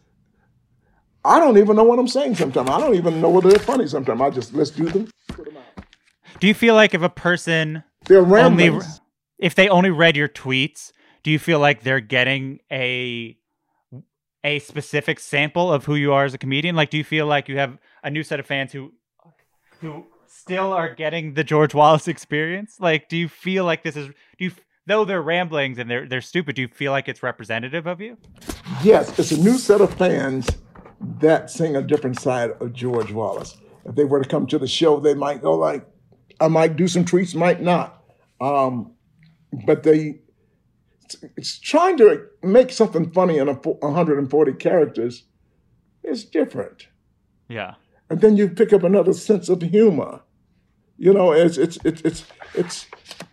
I don't even know what I'm saying sometimes. I don't even know whether they're funny sometimes. I just, let's do them. Put them out. Do you feel like if a person, they're only, if they only read your tweets, do you feel like they're getting a a specific sample of who you are as a comedian? Like, do you feel like you have a new set of fans who who still are getting the George Wallace experience? Like, do you feel like this is, do you, though they're ramblings and they're they're stupid, do you feel like it's representative of you? Yes, it's a new set of fans that sing a different side of George Wallace. If they were to come to the show, they might go like, I might do some tweets, might not. Um, but they, it's trying to make something funny in a one hundred forty characters is different. Yeah. And then you pick up another sense of humor. You know, it's, it's, it's, it's, it's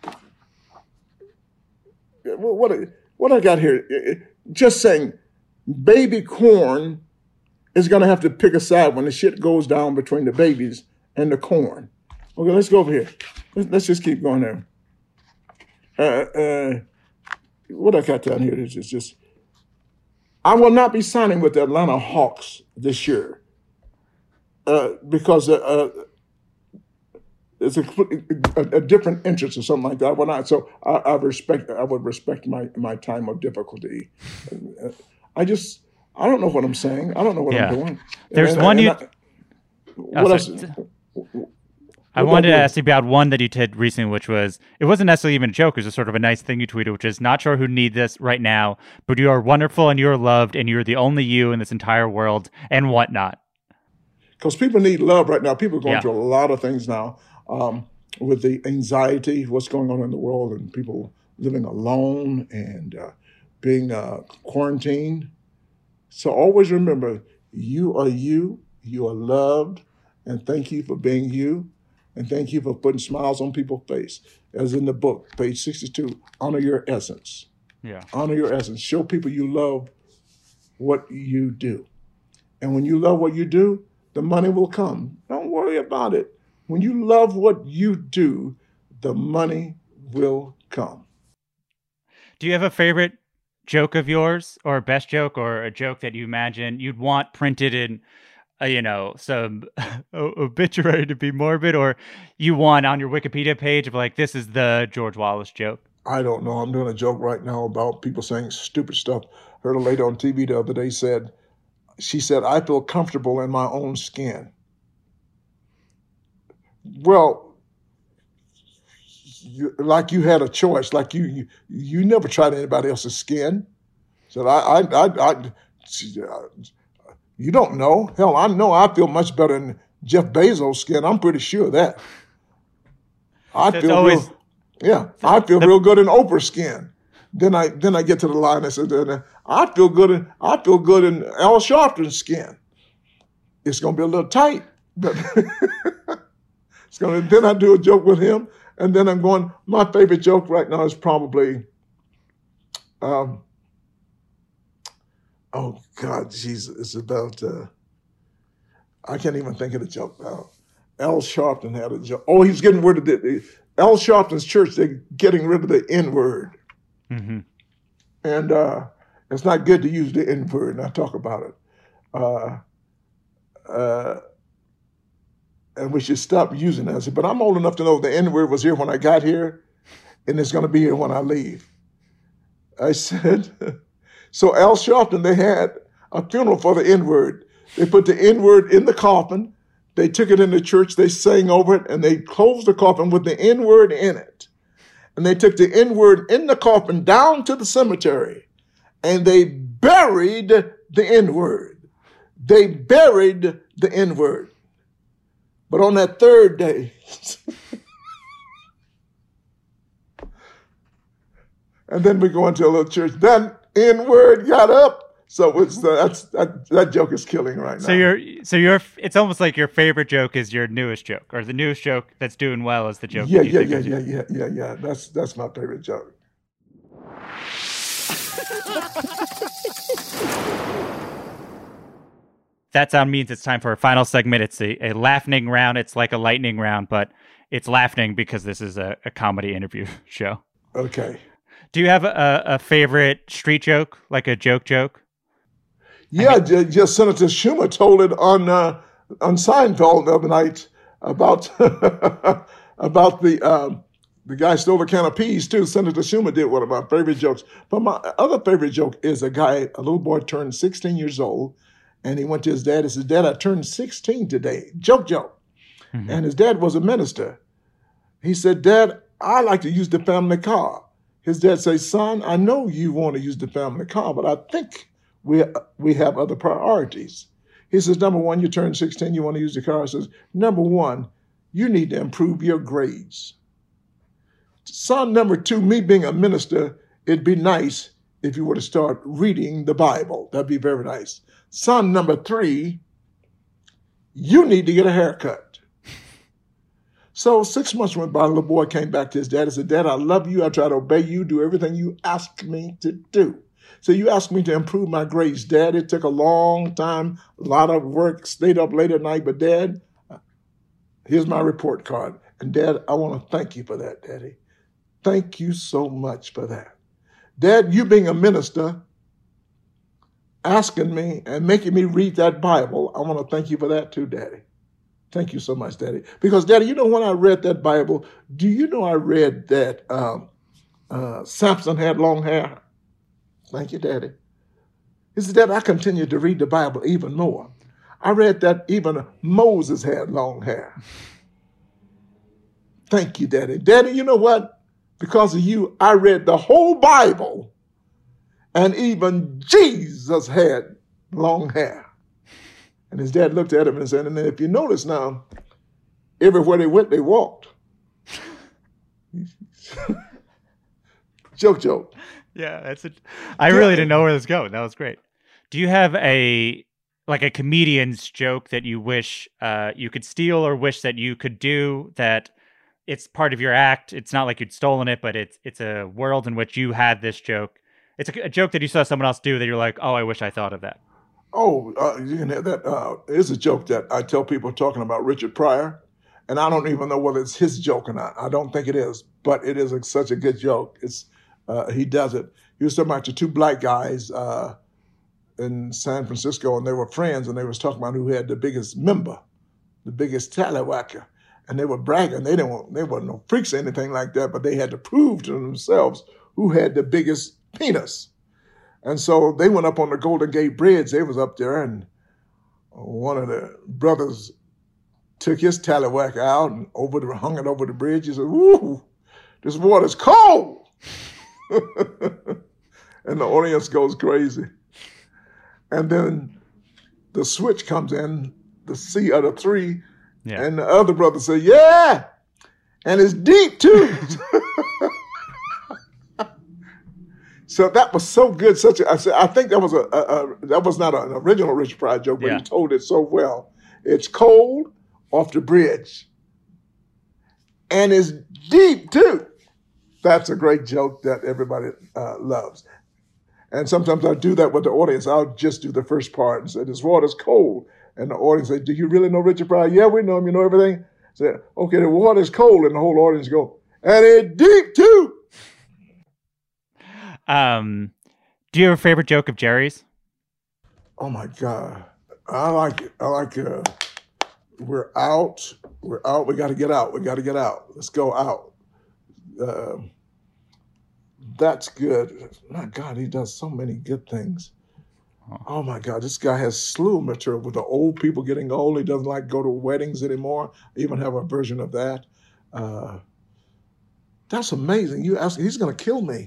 what, what I got here, just saying, baby corn is going to have to pick a side when the shit goes down between the babies and the corn. Okay, let's go over here. Let's, let's just keep going there. Uh, uh, what I got down here is just, just, I will not be signing with the Atlanta Hawks this year uh, because uh, uh, it's a, a, a different interest or something like that. I will not. So I, I respect. I would respect my my time of difficulty. I just. I don't know what I'm saying. I don't know what yeah. I'm doing. There's and, one and you. I, what oh, else? I wanted to ask you about one that you did recently, which was, it wasn't necessarily even a joke. It was just sort of a nice thing you tweeted, which is, not sure who need this right now, but you are wonderful and you're loved and you're the only you in this entire world and whatnot. Because people need love right now. People are going yeah. through a lot of things now um, with the anxiety, what's going on in the world, and people living alone and uh, being uh, quarantined. So always remember, you are you, you are loved, and thank you for being you. And thank you for putting smiles on people's face. As in the book, page sixty-two, honor your essence. Yeah. Honor your essence. Show people you love what you do. And when you love what you do, the money will come. Don't worry about it. When you love what you do, the money will come. Do you have a favorite joke of yours, or a best joke, or a joke that you imagine you'd want printed in Uh, you know, some obituary to be morbid, or you want on your Wikipedia page of like, this is the George Wallace joke? I don't know. I'm doing a joke right now about people saying stupid stuff. Heard a lady on T V the other day said, she said, I feel comfortable in my own skin. Well, you, like you had a choice, like you, you, you never tried anybody else's skin. Said, I, I, I, I, you don't know. Hell, I know I feel much better than Jeff Bezos' skin. I'm pretty sure of that. I so feel always, real, yeah, I feel the, real good in Oprah's skin. Then I then I get to the line and say, I feel good in I feel good in Al Sharpton's skin. It's gonna be a little tight, but it's gonna. Then I do a joke with him, and then I'm going. My favorite joke right now is probably. Um, Oh, God, Jesus, it's about, uh, I can't even think of the joke now. Al Sharpton had a joke. Oh, he's getting rid of the, Al Sharpton's church, they're getting rid of the N-word. Mm-hmm. And uh, it's not good to use the N-word, and I talk about it. Uh, uh, and we should stop using that. I said, but I'm old enough to know the N-word was here when I got here, and it's going to be here when I leave. I said... So Al Sharpton, they had a funeral for the N-word. They put the N-word in the coffin. They took it in the church. They sang over it, and they closed the coffin with the N-word in it. And they took the N-word in the coffin down to the cemetery, and they buried the N-word. They buried the N-word. But on that third day, and then we go into a little church. Then N-word got up, so it's uh, that's that, that joke is killing right now. So you're so you're it's almost like your favorite joke is your newest joke, or the newest joke that's doing well is the joke. Yeah, that you yeah, think yeah, is yeah, yeah, yeah, yeah. That's that's my favorite joke. That sound means it's time for a final segment. It's a, a laughing round. It's like a lightning round, but it's laughing because this is a, a comedy interview show. Okay. Do you have a, a favorite street joke, like a joke joke? Yeah, I mean, just, just Senator Schumer told it on uh, on Seinfeld the other night about about the um, the guy stole a can of peas too. Senator Schumer did one of my favorite jokes. But my other favorite joke is a guy, a little boy turned sixteen years old, and he went to his dad and said, "Dad, I turned sixteen today." Joke, joke. Mm-hmm. And his dad was a minister. He said, "Dad, I like to use the family car." His dad says, "Son, I know you want to use the family car, but I think we we have other priorities." He says, "Number one, you turn sixteen, you want to use the car." He says, "Number one, you need to improve your grades." Son, number two, me being a minister, it'd be nice if you were to start reading the Bible. That'd be very nice. Son, number three, you need to get a haircut. So six months went by, the little boy came back to his dad and said, Dad, I love you. I try to obey you, do everything you ask me to do. So you asked me to improve my grades, Dad. It took a long time, a lot of work, stayed up late at night. But Dad, here's my report card. And Dad, I want to thank you for that, Daddy. Thank you so much for that. Dad, you being a minister, asking me and making me read that Bible, I want to thank you for that too, Daddy. Thank you so much, Daddy. Because, Daddy, you know, when I read that Bible, do you know I read that um, uh, Samson had long hair? Thank you, Daddy. He said, Dad, I continued to read the Bible even more. I read that even Moses had long hair. Thank you, Daddy. Daddy, you know what? Because of you, I read the whole Bible, and even Jesus had long hair. And his dad looked at him and said, and then if you notice now, everywhere they went, they walked. Joke, joke. Yeah, that's it. I really didn't know where this was going. That was great. Do you have a like a comedian's joke that you wish uh, you could steal or wish that you could do that it's part of your act? It's not like you'd stolen it, but it's it's a world in which you had this joke. It's a, a joke that you saw someone else do that you're like, oh, I wish I thought of that. Oh, uh, you can have that. Uh, it's a joke that I tell people talking about Richard Pryor, and I don't even know whether it's his joke or not. I don't think it is, but it is a, such a good joke. It's uh, he does it. He was talking about the two black guys uh, in San Francisco, and they were friends, and they was talking about who had the biggest member, the biggest tallywhacker, and they were bragging. They didn't want, they weren't no freaks or anything like that, but they had to prove to themselves who had the biggest penis. And so they went up on the Golden Gate Bridge. They was up there, and one of the brothers took his tallywhacker out and over the, hung it over the bridge. He said, "Woo, this water's cold." And the audience goes crazy. And then the switch comes in, the C of the three, yeah. And the other brother said, "Yeah, and it's deep too." So that was so good. Such a, I said, I think that was a, a, a that was not an original Richard Pryor joke, but yeah. He told it so well. It's cold off the bridge, and it's deep too. That's a great joke that everybody uh, loves. And sometimes I do that with the audience. I'll just do the first part and say, "This water's cold," and the audience say, "Do you really know Richard Pryor?" "Yeah, we know him. You know everything." I say, "Okay, the water's cold," and the whole audience go, "And it's deep too." Um, do you have a favorite joke of Jerry's? Oh my God. I like it. I like uh we're out. We're out. We gotta get out. We gotta get out. Let's go out. Uh, that's good. My God, he does so many good things. Oh my God, this guy has slew of material with the old people getting old. He doesn't like go to weddings anymore. I even have a version of that. Uh, that's amazing. You ask, he's gonna kill me.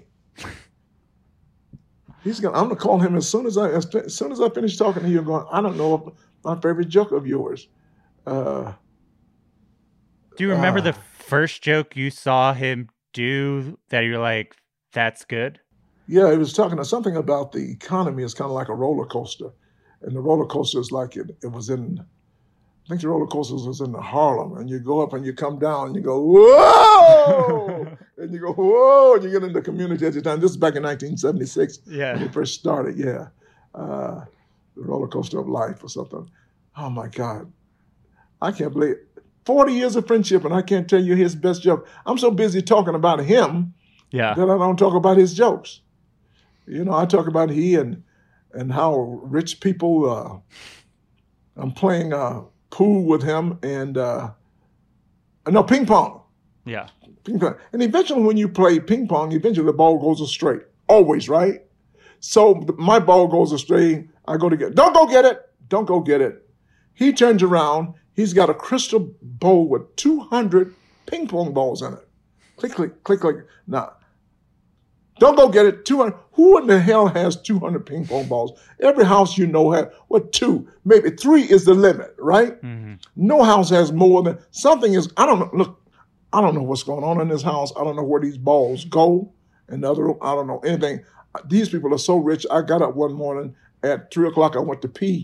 He's gonna. I'm gonna call him as soon as I as, as soon as I finish talking to you. Going, I don't know my favorite joke of yours. Uh, Do you remember uh, the first joke you saw him do that you're like, that's good? Yeah, he was talking something about the economy is kind of like a roller coaster, and the roller coaster is like it. It was in. I think the roller coaster was in Harlem, and you go up and you come down, and you go whoa, and you go whoa, and you get in the community at the time. This is back in nineteen seventy-six, yeah, when it first started. Yeah, uh, the roller coaster of life or something. Oh my God, I can't believe it. forty years of friendship, and I can't tell you his best joke. I'm so busy talking about him, yeah, that I don't talk about his jokes. You know, I talk about he and and how rich people. Uh, I'm playing. Uh, pool with him and uh no ping pong yeah ping pong and eventually when you play ping pong, eventually the ball goes astray, always, right? So my ball goes astray, I go to get don't go get it don't go get it he turns around, he's got a crystal bowl with two hundred ping pong balls in it. Click click click click. Now don't go get it. two hundred. Who in the hell has two hundred ping pong balls? Every house you know has, what, two? Maybe three is the limit, right? Mm-hmm. No house has more than, something is, I don't know, look, I don't know what's going on in this house. I don't know where these balls go. In the other room, I don't know anything. These people are so rich. I got up one morning at three o'clock, I went to pee.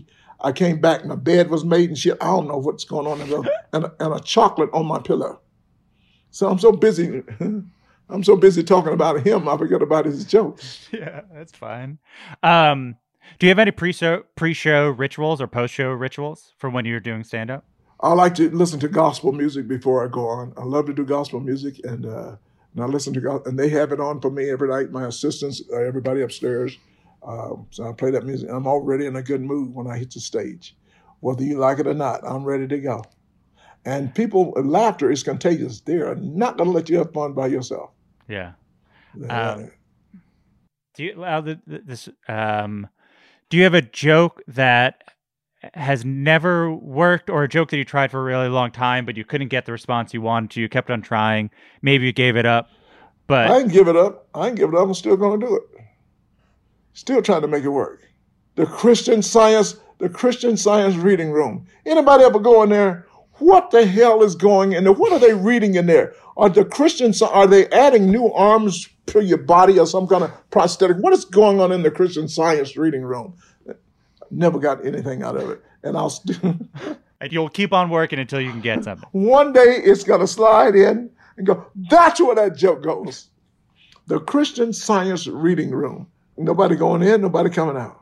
I came back, my bed was made and shit. I don't know what's going on. And a, and a, and a chocolate on my pillow. So I'm so busy. I'm so busy talking about him, I forget about his jokes. Yeah, that's fine. Um, do you have any pre-show, pre-show rituals or post-show rituals for when you're doing stand-up? I like to listen to gospel music before I go on. I love to do gospel music, and uh, and I listen to gospel, and they have it on for me every night. My assistants, uh, everybody upstairs. Um, so I play that music. I'm already in a good mood when I hit the stage. Whether you like it or not, I'm ready to go. And people, laughter is contagious. They are not going to let you have fun by yourself. Yeah. Um, do you uh, this? Um, do you have a joke that has never worked, or a joke that you tried for a really long time, but you couldn't get the response you wanted to? You kept on trying. Maybe you gave it up. But I didn't give it up. I didn't give it up. I'm still going to do it. Still trying to make it work. The Christian Science, the Christian Science reading room. Anybody ever go in there? What the hell is going in there? What are they reading in there? Are the Christians, are they adding new arms to your body or some kind of prosthetic? What is going on in the Christian Science reading room? Never got anything out of it. And I'll still. And you'll keep on working until you can get something. One day it's going to slide in and go, that's where that joke goes. The Christian Science reading room. Nobody going in, nobody coming out.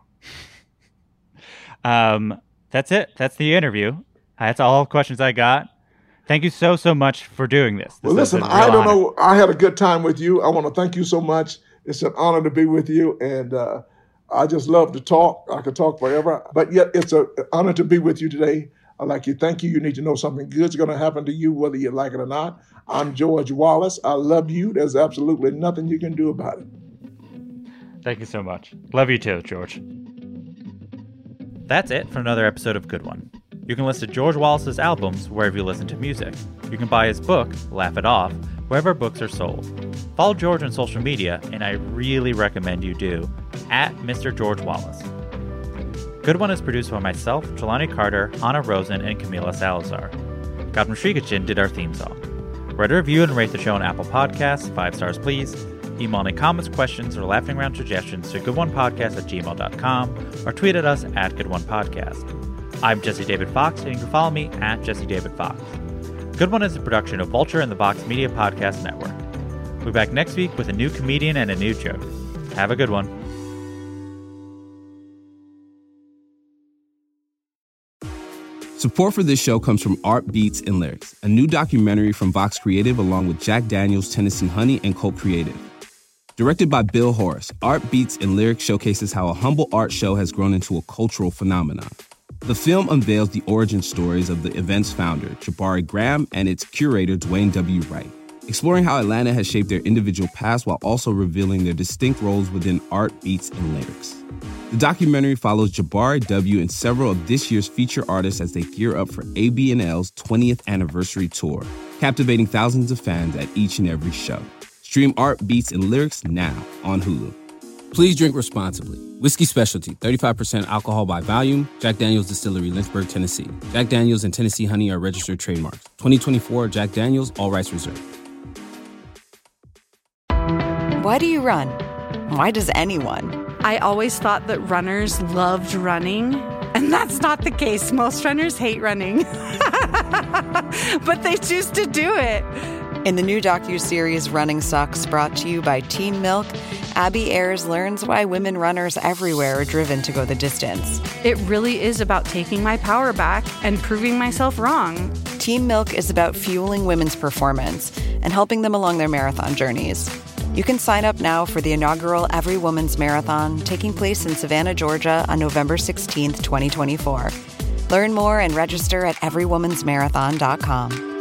Um, that's it. That's the interview. That's all the questions I got. Thank you so, so much for doing this. this well, listen, I don't honor. know. I had a good time with you. I want to thank you so much. It's an honor to be with you. And uh, I just love to talk. I could talk forever. But yet it's an honor to be with you today. I'd like you. Thank you. You need to know something good's going to happen to you, whether you like it or not. I'm George Wallace. I love you. There's absolutely nothing you can do about it. Thank you so much. Love you too, George. That's it for another episode of Good One. You can listen to George Wallace's albums wherever you listen to music. You can buy his book, Laugh It Off, wherever books are sold. Follow George on social media, and I really recommend you do, at Mister George Wallace. Good One is produced by myself, Jelani Carter, Hannah Rosen, and Camila Salazar. Gautam Srikachin did our theme song. Write a review and rate the show on Apple Podcasts, five stars please. Email any comments, questions, or laughing around suggestions to goodonepodcast at gmail dot com or tweet at us at goodonepodcast. I'm Jesse David Fox, and you can follow me at Jesse David Fox. Good One is a production of Vulture and the Vox Media Podcast Network. We'll be back next week with a new comedian and a new joke. Have a good one. Support for this show comes from Art Beats and Lyrics, a new documentary from Vox Creative along with Jack Daniels, Tennessee Honey, and Colt Creative. Directed by Bill Horace, Art Beats and Lyrics showcases how a humble art show has grown into a cultural phenomenon. The film unveils the origin stories of the event's founder, Jabari Graham, and its curator, Dwayne W. Wright, exploring how Atlanta has shaped their individual past while also revealing their distinct roles within art, beats, and lyrics. The documentary follows Jabari W. and several of this year's feature artists as they gear up for A B N L's twentieth anniversary tour, captivating thousands of fans at each and every show. Stream Art, Beats, and Lyrics now on Hulu. Please drink responsibly. Whiskey Specialty, thirty-five percent alcohol by volume. Jack Daniels Distillery, Lynchburg, Tennessee. Jack Daniels and Tennessee Honey are registered trademarks. twenty twenty-four Jack Daniels, all rights reserved. Why do you run? Why does anyone? I always thought that runners loved running, and that's not the case. Most runners hate running, but they choose to do it. In the new docuseries Running Sucks, brought to you by Team Milk, Abby Ayers learns why women runners everywhere are driven to go the distance. It really is about taking my power back and proving myself wrong. Team Milk is about fueling women's performance and helping them along their marathon journeys. You can sign up now for the inaugural Every Woman's Marathon, taking place in Savannah, Georgia on November sixteenth, twenty twenty-four. Learn more and register at every woman's marathon dot com.